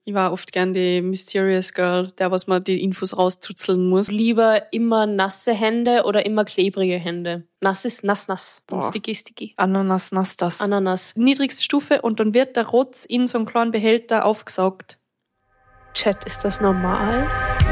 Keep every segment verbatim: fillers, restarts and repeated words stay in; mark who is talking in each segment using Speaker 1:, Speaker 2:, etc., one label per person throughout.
Speaker 1: Ich war oft gern die Mysterious Girl, der, was man die Infos rauszuzeln muss.
Speaker 2: Lieber immer nasse Hände oder immer klebrige Hände? Nass ist nass, nass. Und
Speaker 1: Boah.
Speaker 2: sticky, sticky.
Speaker 1: Ananas, nass, das.
Speaker 2: Ananas.
Speaker 1: Niedrigste Stufe und dann wird der Rotz in so einen kleinen Behälter aufgesaugt.
Speaker 2: Chat, ist das normal?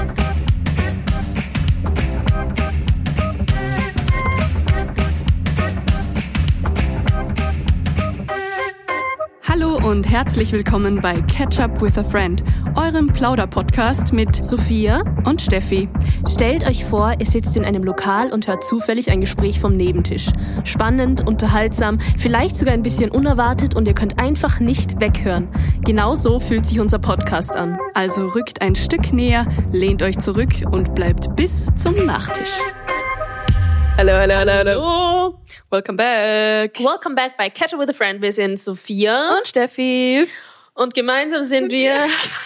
Speaker 1: Hallo und herzlich willkommen bei Catch Up with a Friend, eurem Plauder-Podcast mit Sophia und Steffi.
Speaker 2: Stellt euch vor, ihr sitzt in einem Lokal und hört zufällig ein Gespräch vom Nebentisch. Spannend, unterhaltsam, vielleicht sogar ein bisschen unerwartet und ihr könnt einfach nicht weghören. Genau so fühlt sich unser Podcast an.
Speaker 1: Also rückt ein Stück näher, lehnt euch zurück und bleibt bis zum Nachtisch. Hallo, hallo, hallo, hallo. Welcome back.
Speaker 2: Welcome back bei Catch Up with a Friend. Wir sind Sophia
Speaker 1: Und Steffi.
Speaker 2: und gemeinsam sind wir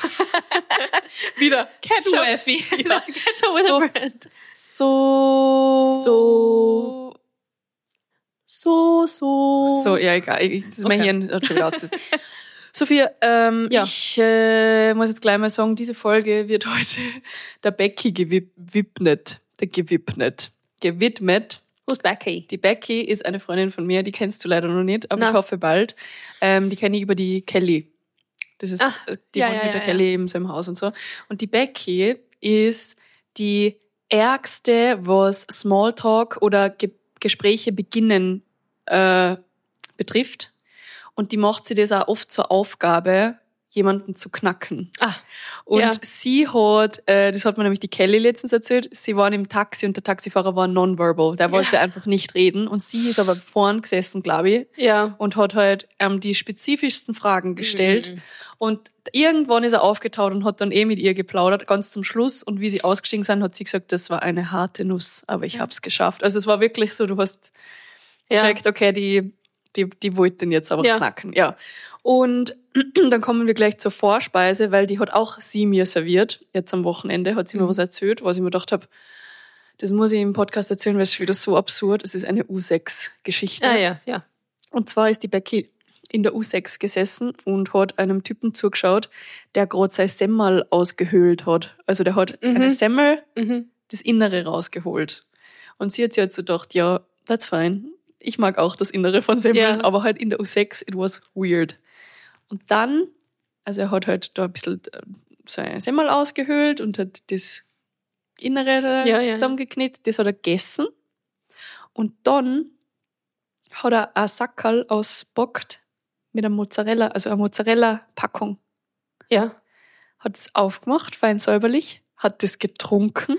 Speaker 1: Wieder
Speaker 2: Catch Up. Ja. Catch Up with
Speaker 1: So.
Speaker 2: a Friend.
Speaker 1: So.
Speaker 2: So. So, so.
Speaker 1: So, ja, egal. Ich, das ist mein
Speaker 2: Okay.
Speaker 1: Hirn hat schon wieder aus. Sophia, ähm,
Speaker 2: Ja.
Speaker 1: ich äh, muss jetzt gleich mal sagen, diese Folge wird heute der Becky gewidmet. Der gewidmet. Gewidmet.
Speaker 2: Who's Becky?
Speaker 1: Die Becky ist eine Freundin von mir, die kennst du leider noch nicht, aber
Speaker 2: Na.
Speaker 1: ich hoffe bald. Ähm, die kenne ich über die Kelly. Das ist,
Speaker 2: Ah,
Speaker 1: die
Speaker 2: ja,
Speaker 1: wohnt
Speaker 2: ja,
Speaker 1: mit der
Speaker 2: ja,
Speaker 1: Kelly eben so im Haus und so. Und die Becky ist die ärgste, was Smalltalk oder Ge- Gespräche beginnen äh, betrifft. Und die macht sie das auch oft zur Aufgabe, jemanden zu knacken.
Speaker 2: Ah,
Speaker 1: Und
Speaker 2: ja.
Speaker 1: sie hat, äh, das hat mir nämlich die Kelly letztens erzählt, sie waren im Taxi und der Taxifahrer war nonverbal. Der wollte einfach nicht reden. Und sie ist aber vorn gesessen, glaube ich,
Speaker 2: Ja.
Speaker 1: und hat halt ähm, die spezifischsten Fragen gestellt.
Speaker 2: Mhm.
Speaker 1: Und irgendwann ist er aufgetaut und hat dann eh mit ihr geplaudert, ganz zum Schluss. Und wie sie ausgestiegen sind, hat sie gesagt, das war eine harte Nuss, aber ich hab's geschafft. Also es war wirklich so, du hast
Speaker 2: Ja.
Speaker 1: gecheckt, okay, die, die, die wollte den jetzt aber
Speaker 2: Ja.
Speaker 1: knacken. Ja. Und dann kommen wir gleich zur Vorspeise, weil die hat auch sie mir serviert. Jetzt am Wochenende hat sie mir
Speaker 2: Mhm.
Speaker 1: was erzählt, was ich mir gedacht habe, das muss ich im Podcast erzählen, weil es ist wieder so absurd. Es ist eine U sechs Geschichte.
Speaker 2: Ah, ja, ja.
Speaker 1: Und zwar ist die Becky in der U sechs gesessen und hat einem Typen zugeschaut, der gerade sein Semmel ausgehöhlt hat. Also der hat
Speaker 2: Mhm.
Speaker 1: eine Semmel,
Speaker 2: Mhm.
Speaker 1: das Innere rausgeholt. Und sie hat sich halt so gedacht, ja, that's fine. Ich mag auch das Innere von Semmeln,
Speaker 2: Ja.
Speaker 1: aber halt in der U sechs, it was weird. Und dann, also er hat halt da ein bisschen äh, sein Semmel ausgehöhlt und hat das Innere da
Speaker 2: Ja, ja.
Speaker 1: zusammengeknickt, das hat er gegessen. Und dann hat er ein Sackerl ausbockt mit einer Mozzarella, also eine Mozzarella-Packung.
Speaker 2: Ja.
Speaker 1: Hat es aufgemacht, fein säuberlich, hat das getrunken.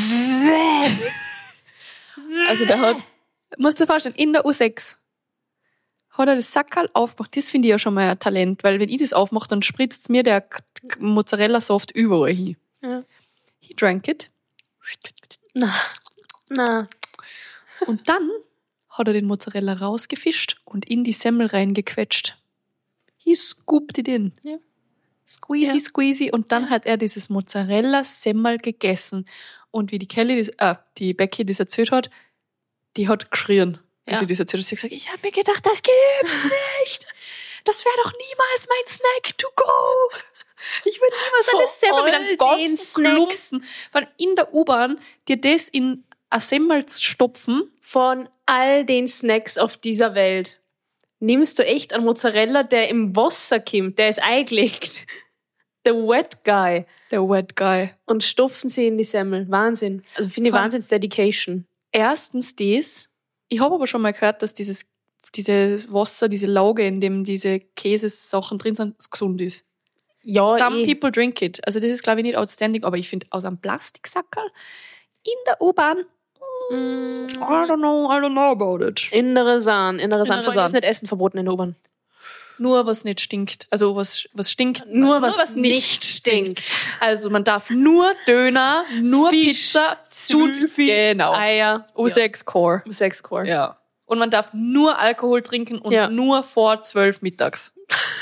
Speaker 1: Also der hat, musst du dir vorstellen, in der U sechs hat er das Sackerl aufgemacht. Das finde ich ja schon mal ein Talent, weil wenn ich das aufmache, dann spritzt mir der K- K- Mozzarella-Soft überall hin.
Speaker 2: Ja.
Speaker 1: He drank it.
Speaker 2: Na. Na.
Speaker 1: Und dann hat er den Mozzarella rausgefischt und in die Semmel reingequetscht. He scooped it in.
Speaker 2: Ja.
Speaker 1: Squeezy,
Speaker 2: Ja.
Speaker 1: squeezy. Und dann hat er dieses Mozzarella-Semmel gegessen. Und wie die Kelly, das, äh, die Becky das erzählt hat, die hat geschrien. Wie
Speaker 2: Ja.
Speaker 1: sie das erzählt hat, sie hat gesagt, ich habe mir gedacht, das gibt's nicht. Das wäre doch niemals mein Snack to go. Ich würde niemals
Speaker 2: Vor
Speaker 1: eine Semmel mit
Speaker 2: all
Speaker 1: einem
Speaker 2: den
Speaker 1: ganzen
Speaker 2: Snacks.
Speaker 1: Klumpen von in der U-Bahn dir das in eine Semmel zu stopfen.
Speaker 2: Von all den Snacks auf dieser Welt nimmst du echt einen Mozzarella, der im Wasser kommt, der ist eingelegt. The wet guy.
Speaker 1: Der Wet Guy.
Speaker 2: Und stopfen sie in die Semmel. Wahnsinn. Also finde ich
Speaker 1: Voll.
Speaker 2: Wahnsinns-Dedication.
Speaker 1: Erstens das. Ich habe aber schon mal gehört, dass dieses, dieses Wasser, diese Lauge, in dem diese Käsesachen drin sind, gesund ist.
Speaker 2: Ja,
Speaker 1: Some
Speaker 2: eh.
Speaker 1: people drink it. Also das ist, glaube ich, nicht outstanding, aber ich finde, aus einem Plastiksackerl in der U-Bahn,
Speaker 2: Mm,
Speaker 1: I don't know, I don't know about it.
Speaker 2: Innere Sahn, innere Sahn.
Speaker 1: Innere
Speaker 2: Vor allem ist
Speaker 1: Sahn.
Speaker 2: nicht Essen verboten in der U-Bahn.
Speaker 1: Nur was nicht stinkt. Also was, was stinkt.
Speaker 2: Nur was nicht stinkt.
Speaker 1: Also man darf nur Döner, nur
Speaker 2: Fisch,
Speaker 1: Pizza,
Speaker 2: Zwiebeln,
Speaker 1: genau.
Speaker 2: Eier.
Speaker 1: U sechs Core.
Speaker 2: Ja. Sexcore.
Speaker 1: Ja. Und man darf nur Alkohol trinken und
Speaker 2: Ja.
Speaker 1: nur vor zwölf mittags.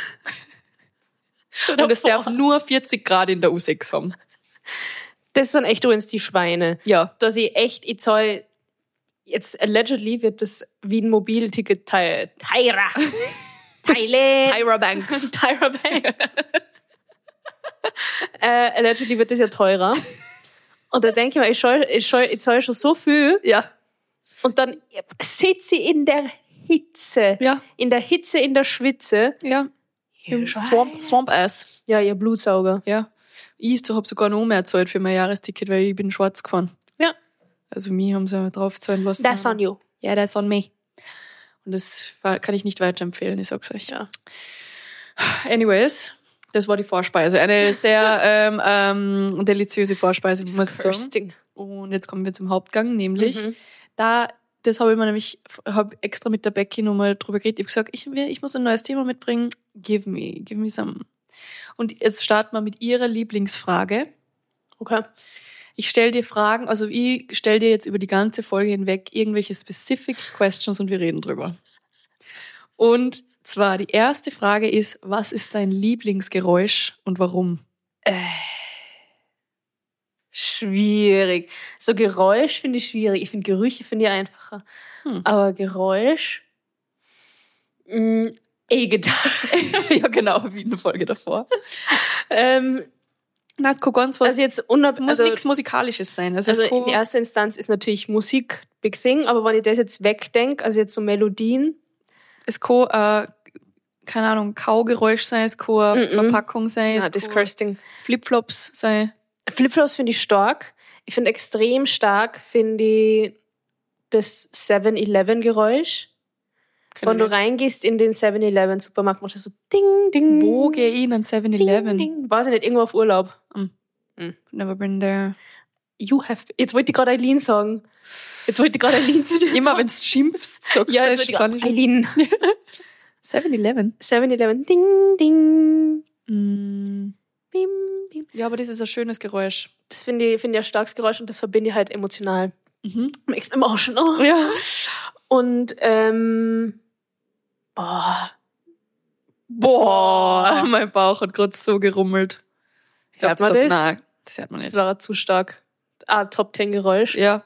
Speaker 1: Und es darf nur vierzig Grad in der U sechs haben.
Speaker 2: Das sind echt übrigens die Schweine.
Speaker 1: Ja.
Speaker 2: Dass ich echt, ich zahl, jetzt allegedly wird das wie ein Mobilticket teuer. Teurer. Teile.
Speaker 1: Tyra Banks.
Speaker 2: Tyra Banks. äh, allegedly wird das ja teurer. Und da denke ich mir, ich, scheu, ich, scheu, ich zahle schon so viel.
Speaker 1: Ja.
Speaker 2: Und dann sitze ich in der Hitze.
Speaker 1: Ja.
Speaker 2: In der Hitze, in der Schwitze.
Speaker 1: Ja. Im Swamp, Swamp Ass.
Speaker 2: Ja, ihr Blutsauger.
Speaker 1: Ja. Ich habe sogar noch mehr gezahlt für mein Jahresticket, weil ich bin schwarz gefahren.
Speaker 2: Ja.
Speaker 1: Also mich haben sie drauf zahlen lassen.
Speaker 2: That's on you.
Speaker 1: Ja, that's on me. Und das war, kann ich nicht weiterempfehlen, ich sag's euch.
Speaker 2: Ja.
Speaker 1: Anyways, das war die Vorspeise. Eine sehr ähm, ähm, deliziöse Vorspeise, muss ich sagen. Und jetzt kommen wir zum Hauptgang, nämlich
Speaker 2: Mhm.
Speaker 1: da, das habe ich mir nämlich hab extra mit der Becky nochmal drüber geredet. Ich habe gesagt, ich, ich muss ein neues Thema mitbringen. Give me, give me some. Und jetzt starten wir mit ihrer Lieblingsfrage.
Speaker 2: Okay.
Speaker 1: Ich stelle dir Fragen, also ich stelle dir jetzt über die ganze Folge hinweg irgendwelche specific questions und wir reden drüber. Und zwar die erste Frage ist, was ist dein Lieblingsgeräusch und warum?
Speaker 2: Äh, schwierig. So Geräusch finde ich schwierig. Ich finde Gerüche finde ich einfacher.
Speaker 1: Hm.
Speaker 2: Aber Geräusch mh, E-Gitarre.
Speaker 1: Ja, genau, wie in der Folge davor.
Speaker 2: ähm,
Speaker 1: Na, es kann ganz was,
Speaker 2: also jetzt unab-
Speaker 1: es muss
Speaker 2: also,
Speaker 1: nichts Musikalisches sein. Also,
Speaker 2: also
Speaker 1: es kann,
Speaker 2: in erster Instanz ist natürlich Musik Big Thing, aber wenn ich das jetzt wegdenke, also jetzt so Melodien,
Speaker 1: es kann äh, keine Ahnung, Kaugeräusch sein, es kann eine
Speaker 2: Mm-mm.
Speaker 1: Verpackung sein,
Speaker 2: ja,
Speaker 1: es kann
Speaker 2: disgusting.
Speaker 1: Flipflops sein.
Speaker 2: Flipflops finde ich stark. Ich finde extrem stark, finde ich das seven eleven Geräusch.
Speaker 1: Kenn
Speaker 2: Wenn
Speaker 1: ich
Speaker 2: du
Speaker 1: nicht.
Speaker 2: reingehst in den seven eleven Supermarkt, macht das so Ding, Ding.
Speaker 1: Wo gehe ich in ein seven eleven?
Speaker 2: Ding, ding. Weiß ich nicht, irgendwo auf Urlaub.
Speaker 1: Never been there.
Speaker 2: You have. Jetzt wollte ich gerade Eileen sagen. Jetzt wollte ich gerade Eileen zu dir
Speaker 1: Immer
Speaker 2: sagen.
Speaker 1: wenn du schimpfst, sagst
Speaker 2: Ja,
Speaker 1: du
Speaker 2: jetzt wollte ich gerade Eileen.
Speaker 1: seven eleven.
Speaker 2: seven eleven Ding, Ding.
Speaker 1: Mm.
Speaker 2: Bim, bim.
Speaker 1: Ja, aber das ist ein schönes Geräusch.
Speaker 2: Das finde ich, finde ich ein starkes Geräusch und das verbinde ich halt emotional.
Speaker 1: Mhm.
Speaker 2: Makes me emotional.
Speaker 1: Ja.
Speaker 2: Und, ähm, boah.
Speaker 1: Boah, mein Bauch hat gerade so gerummelt. Ich glaub,
Speaker 2: Hört man
Speaker 1: hat,
Speaker 2: das?
Speaker 1: Nein, das hört man
Speaker 2: Das
Speaker 1: nicht.
Speaker 2: war zu stark. Ah, Top Ten Geräusch.
Speaker 1: Ja.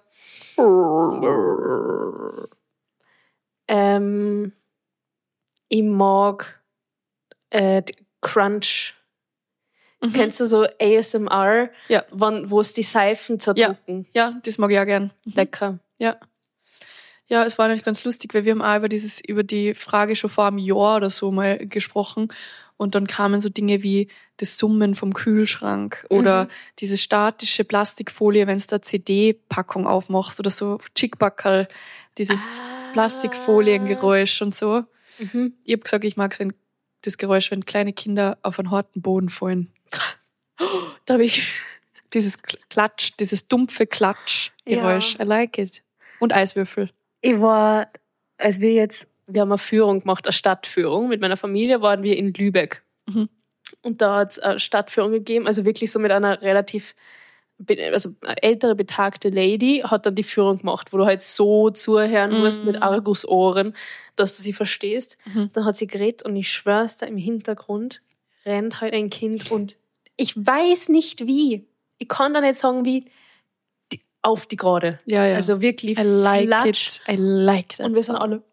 Speaker 2: Ähm, ich mag äh, die Crunch.
Speaker 1: Mhm.
Speaker 2: Kennst du so A S M R?
Speaker 1: Ja.
Speaker 2: Wann, wo es die Seifen zerdrücken?
Speaker 1: Ja, das mag ich auch gern.
Speaker 2: Lecker.
Speaker 1: Ja. Ja, es war nämlich ganz lustig, weil wir haben auch über dieses, über die Frage schon vor einem Jahr oder so mal gesprochen. Und dann kamen so Dinge wie das Summen vom Kühlschrank oder
Speaker 2: Mhm.
Speaker 1: diese statische Plastikfolie, wenn du da C D-Packung aufmachst oder so Chickbackerl, dieses
Speaker 2: Ah.
Speaker 1: Plastikfoliengeräusch und so.
Speaker 2: Mhm.
Speaker 1: Ich hab gesagt, ich mag wenn das Geräusch, wenn kleine Kinder auf einen harten Boden fallen.
Speaker 2: Da habe ich.
Speaker 1: Dieses Klatsch, dieses dumpfe Klatschgeräusch.
Speaker 2: Ja.
Speaker 1: I like it. Und Eiswürfel.
Speaker 2: Ich war, als wir jetzt, wir haben eine Führung gemacht, eine Stadtführung. Mit meiner Familie waren wir in Lübeck.
Speaker 1: Mhm.
Speaker 2: Und da hat es eine Stadtführung gegeben, also wirklich so mit einer relativ, be- also eine ältere, betagte Lady hat dann die Führung gemacht, wo du halt so zuhören musst
Speaker 1: Mhm.
Speaker 2: mit Argusohren, dass du sie verstehst.
Speaker 1: Mhm.
Speaker 2: Dann hat sie geredet und ich schwör's da, im Hintergrund rennt halt ein Kind und ich weiß nicht wie. Ich kann da nicht sagen, wie, die, auf die Gerade.
Speaker 1: Ja, ja.
Speaker 2: Also wirklich
Speaker 1: I like
Speaker 2: flatsch.
Speaker 1: it. I like that.
Speaker 2: Und wir sind alle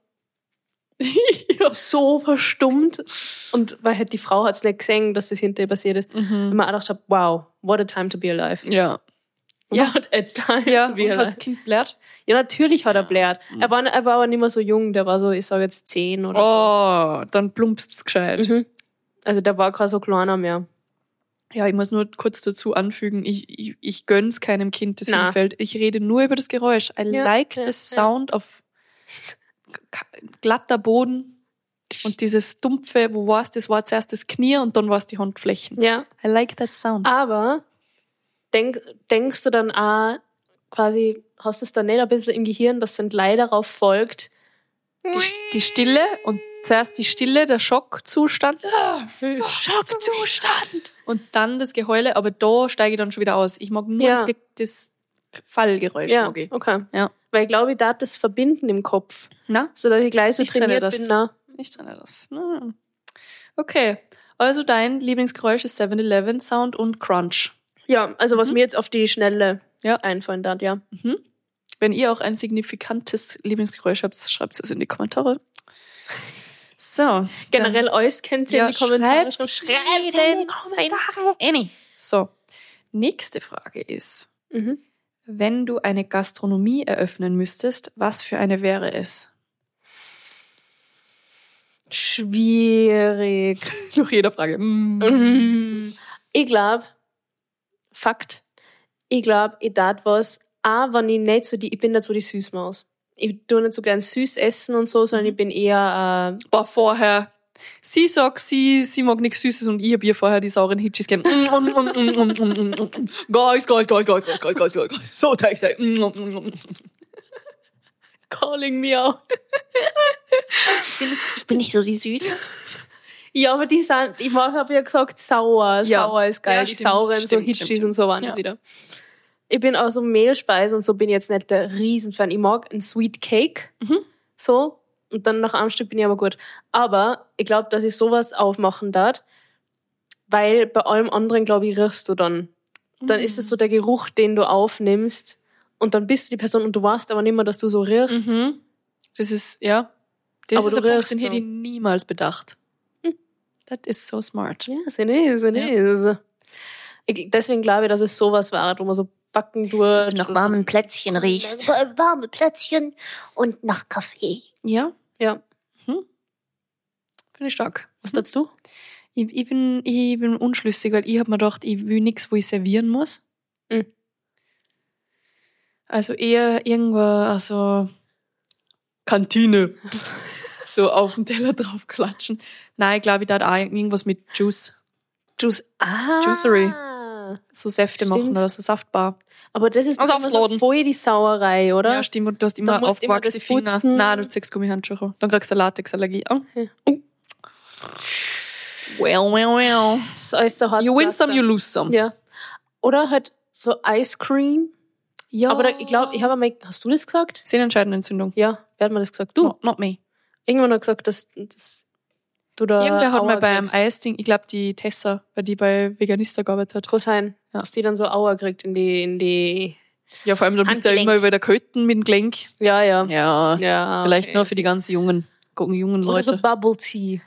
Speaker 2: so verstummt. Und weil halt die Frau hat es nicht gesehen, dass das hinter ihr passiert ist. Und
Speaker 1: Mhm.
Speaker 2: man auch gedacht, wow, what a time to be alive.
Speaker 1: Ja. Ja.
Speaker 2: What a time
Speaker 1: Ja,
Speaker 2: to be
Speaker 1: und hat
Speaker 2: alive.
Speaker 1: das Kind blärt?
Speaker 2: Ja, natürlich hat er blärt. Er war, er war aber nicht mehr so jung, der war so, ich sage jetzt zehn oder
Speaker 1: Oh, dann plumpst's gescheit.
Speaker 2: so. Mhm. Also der war kein so kleiner mehr.
Speaker 1: Ja, ich muss nur kurz dazu anfügen, ich, ich, ich gönn's keinem Kind, das
Speaker 2: Na.
Speaker 1: hinfällt. Ich rede nur über das Geräusch. I
Speaker 2: Ja,
Speaker 1: like
Speaker 2: ja,
Speaker 1: the
Speaker 2: ja.
Speaker 1: sound of k- glatter Boden und dieses dumpfe, wo war's, das war zuerst das Knie und dann war's die Handflächen.
Speaker 2: Ja.
Speaker 1: I like that sound.
Speaker 2: Aber denk, denkst du dann auch, quasi, hast du es dann nicht ein bisschen im Gehirn, dass dann leider darauf folgt,
Speaker 1: Die, die Stille und zuerst die Stille, der Schockzustand.
Speaker 2: Schockzustand.
Speaker 1: Und dann das Geheule, aber da steige ich dann schon wieder aus. Ich mag nur
Speaker 2: Ja.
Speaker 1: das, Ge- das Fallgeräusch.
Speaker 2: Ja,
Speaker 1: Mag ich.
Speaker 2: okay.
Speaker 1: Ja.
Speaker 2: Weil ich glaube, ich darf das verbinden im Kopf.
Speaker 1: Na?
Speaker 2: So dass ich gleich so
Speaker 1: Ich trenne
Speaker 2: trainiert
Speaker 1: das.
Speaker 2: bin. Na.
Speaker 1: Ich trenne das. Hm. Okay. Also dein Lieblingsgeräusch ist seven eleven Sound und Crunch.
Speaker 2: Ja, also was
Speaker 1: Mhm.
Speaker 2: mir jetzt auf die Schnelle
Speaker 1: Ja.
Speaker 2: einfallen darf, ja.
Speaker 1: Mhm. Wenn ihr auch ein signifikantes Lieblingsgeräusch habt, schreibt es in die Kommentare. So.
Speaker 2: Generell
Speaker 1: dann,
Speaker 2: alles könnt ihr
Speaker 1: ja,
Speaker 2: in die Kommentare
Speaker 1: schreibt,
Speaker 2: schreiben. Schreibt in die Kommentare.
Speaker 1: Annie. So. Nächste Frage ist,
Speaker 2: Mhm.
Speaker 1: wenn du eine Gastronomie eröffnen müsstest, was für eine wäre es?
Speaker 2: Schwierig.
Speaker 1: Nach jeder Frage. Mm.
Speaker 2: Mhm. Ich glaube, Fakt, ich glaube, ich tat was, auch wenn ich nicht so die, ich bin nicht so die Süßmaus. Ich tue nicht so gern süß essen und so, sondern ich bin eher, äh,
Speaker 1: Boah, vorher. Sie sagt, sie, sie mag nichts Süßes und ich hab ihr vorher die sauren Hitchis gegeben. Guys, guys, guys, guys, guys, guys, guys, guys. So tasty.
Speaker 2: calling me out.
Speaker 3: Ich bin nicht so die Süße.
Speaker 2: Ja, aber die sind, ich habe ja gesagt, sauer.
Speaker 1: Ja.
Speaker 2: Sauer ist geil.
Speaker 1: Ja,
Speaker 2: die
Speaker 1: stimmt,
Speaker 2: sauren, so
Speaker 1: stimmt,
Speaker 2: Hitchis
Speaker 1: stimmt.
Speaker 2: und so waren
Speaker 1: Ja.
Speaker 2: das wieder. Ich bin auch so Mehlspeisen und so bin ich jetzt nicht der Riesenfan. Ich mag einen Sweet Cake.
Speaker 1: Mhm.
Speaker 2: So. Und dann nach einem Stück bin ich aber gut. Aber ich glaube, dass ich sowas aufmachen darf, weil bei allem anderen, glaube ich, riechst du dann. Dann ist es so der Geruch, den du aufnimmst und dann bist du die Person und du weißt aber nicht mehr, dass du so riechst.
Speaker 1: Mhm. Das ist, ja. Das
Speaker 2: Aber
Speaker 1: ist
Speaker 2: du
Speaker 1: ein Punkt,
Speaker 2: riechst
Speaker 1: den hätte
Speaker 2: so.
Speaker 1: ich niemals bedacht. That is so smart.
Speaker 2: Ja, sind ist, sind
Speaker 1: Ja.
Speaker 2: ist. Ich, deswegen glaube ich, dass es sowas war, wo man so backen tut.
Speaker 3: Dass du nach warmen Plätzchen riechst. Warme Plätzchen und nach Kaffee.
Speaker 1: Ja,
Speaker 2: Ja.
Speaker 1: finde ich stark.
Speaker 2: Was sagst du?
Speaker 1: Ich, ich, bin, ich bin unschlüssig, weil ich habe mir gedacht, ich will nichts, wo ich servieren muss.
Speaker 2: Mhm.
Speaker 1: Also eher irgendwo, also Kantine. So auf den Teller drauf klatschen. Nein, ich glaube, ich darf auch irgendwas mit Juice.
Speaker 2: Juice. Ah.
Speaker 1: Juicery. So Säfte
Speaker 2: Stimmt.
Speaker 1: machen oder so Saftbar.
Speaker 2: Aber das ist
Speaker 1: Also
Speaker 2: doch immer so
Speaker 1: Saftladen.
Speaker 2: voll die Sauerei, oder?
Speaker 1: Ja, stimmt. Und du hast immer
Speaker 2: Da musst du immer
Speaker 1: aufgewachsene
Speaker 2: das
Speaker 1: Finger.
Speaker 2: putzen.
Speaker 1: Nein, du ziehst Gummihandschuhe. Dann kriegst du eine Latexallergie. Oh.
Speaker 2: Ja.
Speaker 1: Oh. Well, well, well.
Speaker 2: Das ist alles so hart.
Speaker 1: You win some, you lose some.
Speaker 2: Ja. Oder halt so Ice Cream.
Speaker 1: Ja.
Speaker 2: Aber da, ich glaube, ich habe einmal, hast du das gesagt?
Speaker 1: Sehnenscheidenentzündung.
Speaker 2: Ja, wer hat mir das gesagt? Du.
Speaker 1: No, not me.
Speaker 2: Irgendwann hat gesagt, dass, dass du da.
Speaker 1: Irgendwer hat
Speaker 2: Aua
Speaker 1: mal beim
Speaker 2: kriegst.
Speaker 1: Eisding, ich glaube die Tessa, weil die bei Veganista gearbeitet hat.
Speaker 2: Kann sein,
Speaker 1: Ja.
Speaker 2: dass die dann so Aua kriegt in die, in die.
Speaker 1: Ja, vor allem, da bist du ja
Speaker 3: Handgelenk.
Speaker 1: immer wieder Köten mit dem Gelenk.
Speaker 2: Ja, ja.
Speaker 1: Ja,
Speaker 2: Ja.
Speaker 1: vielleicht
Speaker 2: okay.
Speaker 1: nur für die ganz jungen, jungen
Speaker 2: Oder so
Speaker 1: Leute.
Speaker 2: Bubble Tea.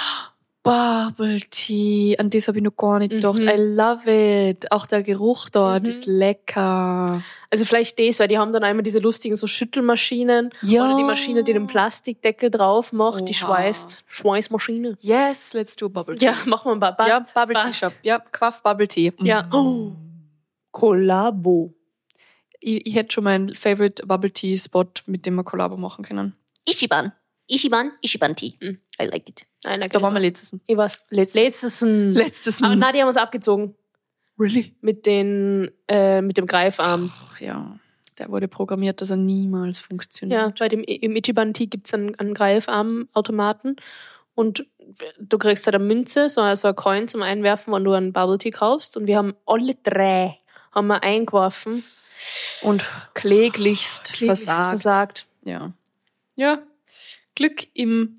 Speaker 1: Bubble Tea, an das habe ich noch gar nicht gedacht.
Speaker 2: Mhm.
Speaker 1: I love it. Auch der Geruch dort
Speaker 2: Mhm.
Speaker 1: ist lecker.
Speaker 2: Also vielleicht das, weil die haben dann einmal diese lustigen so Schüttelmaschinen.
Speaker 1: Ja.
Speaker 2: Oder die Maschine, die den Plastikdeckel drauf macht, die
Speaker 1: Oha.
Speaker 2: schweißt. Schweißmaschine.
Speaker 1: Yes, let's do Bubble Tea.
Speaker 2: Ja, machen wir ein paar.
Speaker 1: ja,
Speaker 2: Passt,
Speaker 1: Bubble Tea
Speaker 2: passt.
Speaker 1: Shop. Ja, Quaff Bubble Tea. Mm.
Speaker 2: Ja. Oh. Kollabo.
Speaker 1: Ich, ich hätte schon meinen Favorite Bubble Tea Spot, mit dem wir Kollabo machen können.
Speaker 3: Ishiban. Ishiban, Ishiban Tea.
Speaker 2: Mhm.
Speaker 3: I like it.
Speaker 2: Nein,
Speaker 1: Da waren wir letztes.
Speaker 2: Ich weiß.
Speaker 1: Letztes.
Speaker 2: Letztes.
Speaker 1: Letztes.
Speaker 2: Aber nein, die haben uns abgezogen.
Speaker 1: Really?
Speaker 2: Mit den, äh, mit dem Greifarm.
Speaker 1: Ach ja, der wurde programmiert, dass er niemals funktioniert.
Speaker 2: Ja, bei dem, im Ichiban Tea gibt es einen, einen Greifarm-Automaten. Und du kriegst halt eine Münze, so also ein Coin zum Einwerfen, wenn du einen Bubble Tea kaufst. Und wir haben alle drei haben wir eingeworfen.
Speaker 1: Und kläglichst,
Speaker 2: Kläglichst
Speaker 1: versagt.
Speaker 2: versagt.
Speaker 1: Ja. Ja. Glück im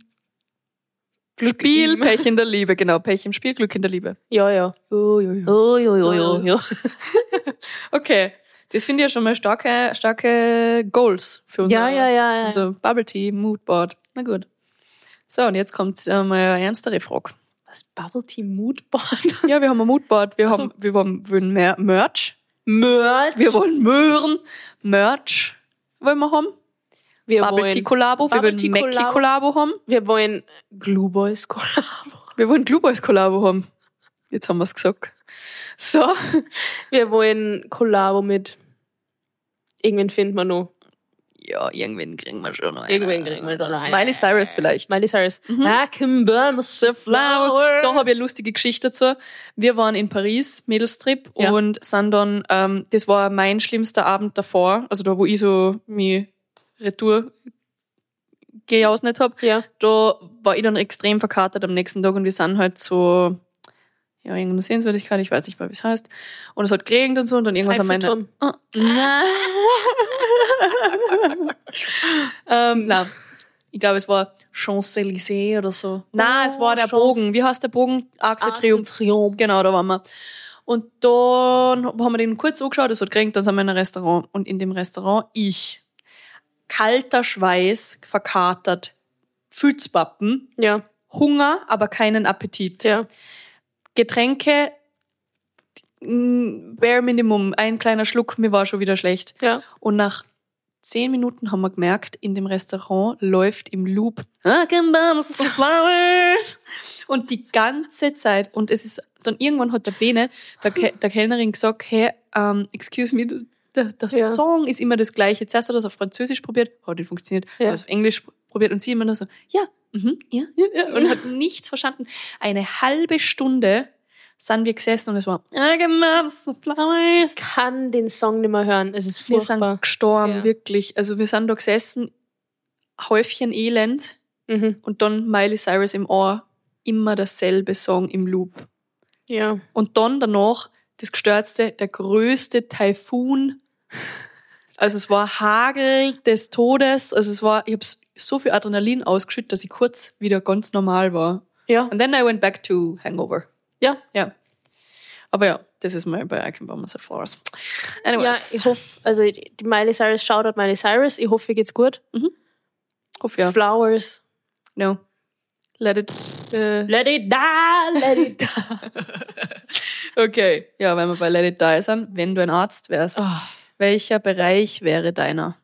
Speaker 1: Spiel, Pech in der Liebe. Genau, Pech im Spiel, Glück in der Liebe.
Speaker 2: Ja, ja.
Speaker 1: Oh, ja, ja.
Speaker 3: Oh, jo, jo, jo, jo.
Speaker 1: Okay, das finde ich ja schon mal starke, starke Goals für unser,
Speaker 2: Ja, ja, ja,
Speaker 1: für
Speaker 2: ja.
Speaker 1: unser Bubble Tea Moodboard. Na gut. So, und jetzt kommt äh, mal eine ernstere Frage.
Speaker 2: Was? Bubble Tea Moodboard?
Speaker 1: Ja, wir haben ein Moodboard. Wir
Speaker 2: Ach so.
Speaker 1: haben, wir wollen, wollen mehr Merch.
Speaker 2: Merch.
Speaker 1: Wir wollen Möhren. Merch wollen wir haben.
Speaker 2: Wir
Speaker 1: Bubble Tea
Speaker 2: wollen,
Speaker 1: Kollabo. Wir
Speaker 2: Bubble
Speaker 1: wollen
Speaker 2: Tea
Speaker 1: Mackie
Speaker 2: Kollabo.
Speaker 1: Kollabo haben.
Speaker 2: wir wollen Glue Boys Kollabo.
Speaker 1: Wir wollen Glue Boys Kollabo haben. Jetzt haben wir es gesagt. So.
Speaker 2: Wir wollen Kollabo mit. Irgendwen finden wir noch.
Speaker 1: Ja, irgendwen kriegen wir schon noch.
Speaker 2: Irgendwen kriegen wir da noch einen.
Speaker 1: Miley Cyrus vielleicht.
Speaker 2: Miley Cyrus. I can burn the
Speaker 1: Flower. Da habe ich eine lustige Geschichte dazu. Wir waren in Paris, Mädelstrip,
Speaker 2: Ja.
Speaker 1: und sind dann, ähm, das war mein schlimmster Abend davor, also da, wo ich so mich retour gejausnet hab.
Speaker 2: Ja.
Speaker 1: Da war ich dann extrem verkatert am nächsten Tag und wir sind halt so, ja, irgendeine Sehenswürdigkeit, ich weiß nicht mal, wie es heißt. Und es hat geregnet und so und dann irgendwas an meine...
Speaker 2: Eiffelturm.
Speaker 1: Oh, nein. ähm, nein. Ich glaube, es war Champs-Élysées oder so. Nein, es war der
Speaker 2: Champs-
Speaker 1: Bogen. Wie heißt der Bogen? Arc de
Speaker 2: Arc de
Speaker 1: Triomphe.
Speaker 2: Triomphe.
Speaker 1: Genau, da waren wir. Und dann haben wir den kurz angeschaut, es hat geregnet, dann sind wir in ein Restaurant. Und in dem Restaurant ich, kalter Schweiß, verkatert, Pfützpappen,
Speaker 2: Ja.
Speaker 1: Hunger, aber keinen Appetit.
Speaker 2: Ja.
Speaker 1: Getränke, m, bare Minimum, ein kleiner Schluck, mir war schon wieder schlecht.
Speaker 2: Ja.
Speaker 1: Und nach zehn Minuten haben wir gemerkt, in dem Restaurant läuft im Loop I can buy some flowers. Und die ganze Zeit, und es ist, dann irgendwann hat der Bene, der, Ke- der Kellnerin gesagt, hey, um, excuse me, das, der, der
Speaker 2: Ja.
Speaker 1: Song ist immer das Gleiche. Zuerst hat er es auf Französisch probiert, hat nicht funktioniert,
Speaker 2: Ja.
Speaker 1: hat es auf Englisch probiert und sie immer nur so, ja, mhm, ja, ja, ja, und hat nichts verstanden. Eine halbe Stunde sind wir gesessen und es war I can buy some flowers.
Speaker 2: Ich kann den Song nicht mehr hören. Es ist
Speaker 1: Wir
Speaker 2: furchtbar.
Speaker 1: sind gestorben,
Speaker 2: Ja.
Speaker 1: wirklich. Also wir sind da gesessen, Häufchen Elend
Speaker 2: Mhm.
Speaker 1: und dann Miley Cyrus im Ohr, immer dasselbe Song im Loop.
Speaker 2: Ja.
Speaker 1: Und dann danach das Gestürzte, der größte Taifun. Also es war Hagel des Todes. Also es war, ich habe so viel Adrenalin ausgeschüttet, dass ich kurz wieder ganz normal war.
Speaker 2: Ja.
Speaker 1: And then I went back to Hangover.
Speaker 2: Ja.
Speaker 1: Ja. Aber ja, das ist mal bei I Can Buy Myself Flowers.
Speaker 2: Ja,
Speaker 1: Anyways.
Speaker 2: ich hoffe, also die Miley Cyrus, Shoutout Miley Cyrus, ich hoffe, ihr geht's gut.
Speaker 1: hoffe ja.
Speaker 2: Flowers.
Speaker 1: No. Let it. Äh,
Speaker 2: Let it die, let it die.
Speaker 1: okay. Ja, wenn wir bei Let it die sind, wenn du ein Arzt wärst,
Speaker 2: Oh.
Speaker 1: welcher Bereich wäre deiner?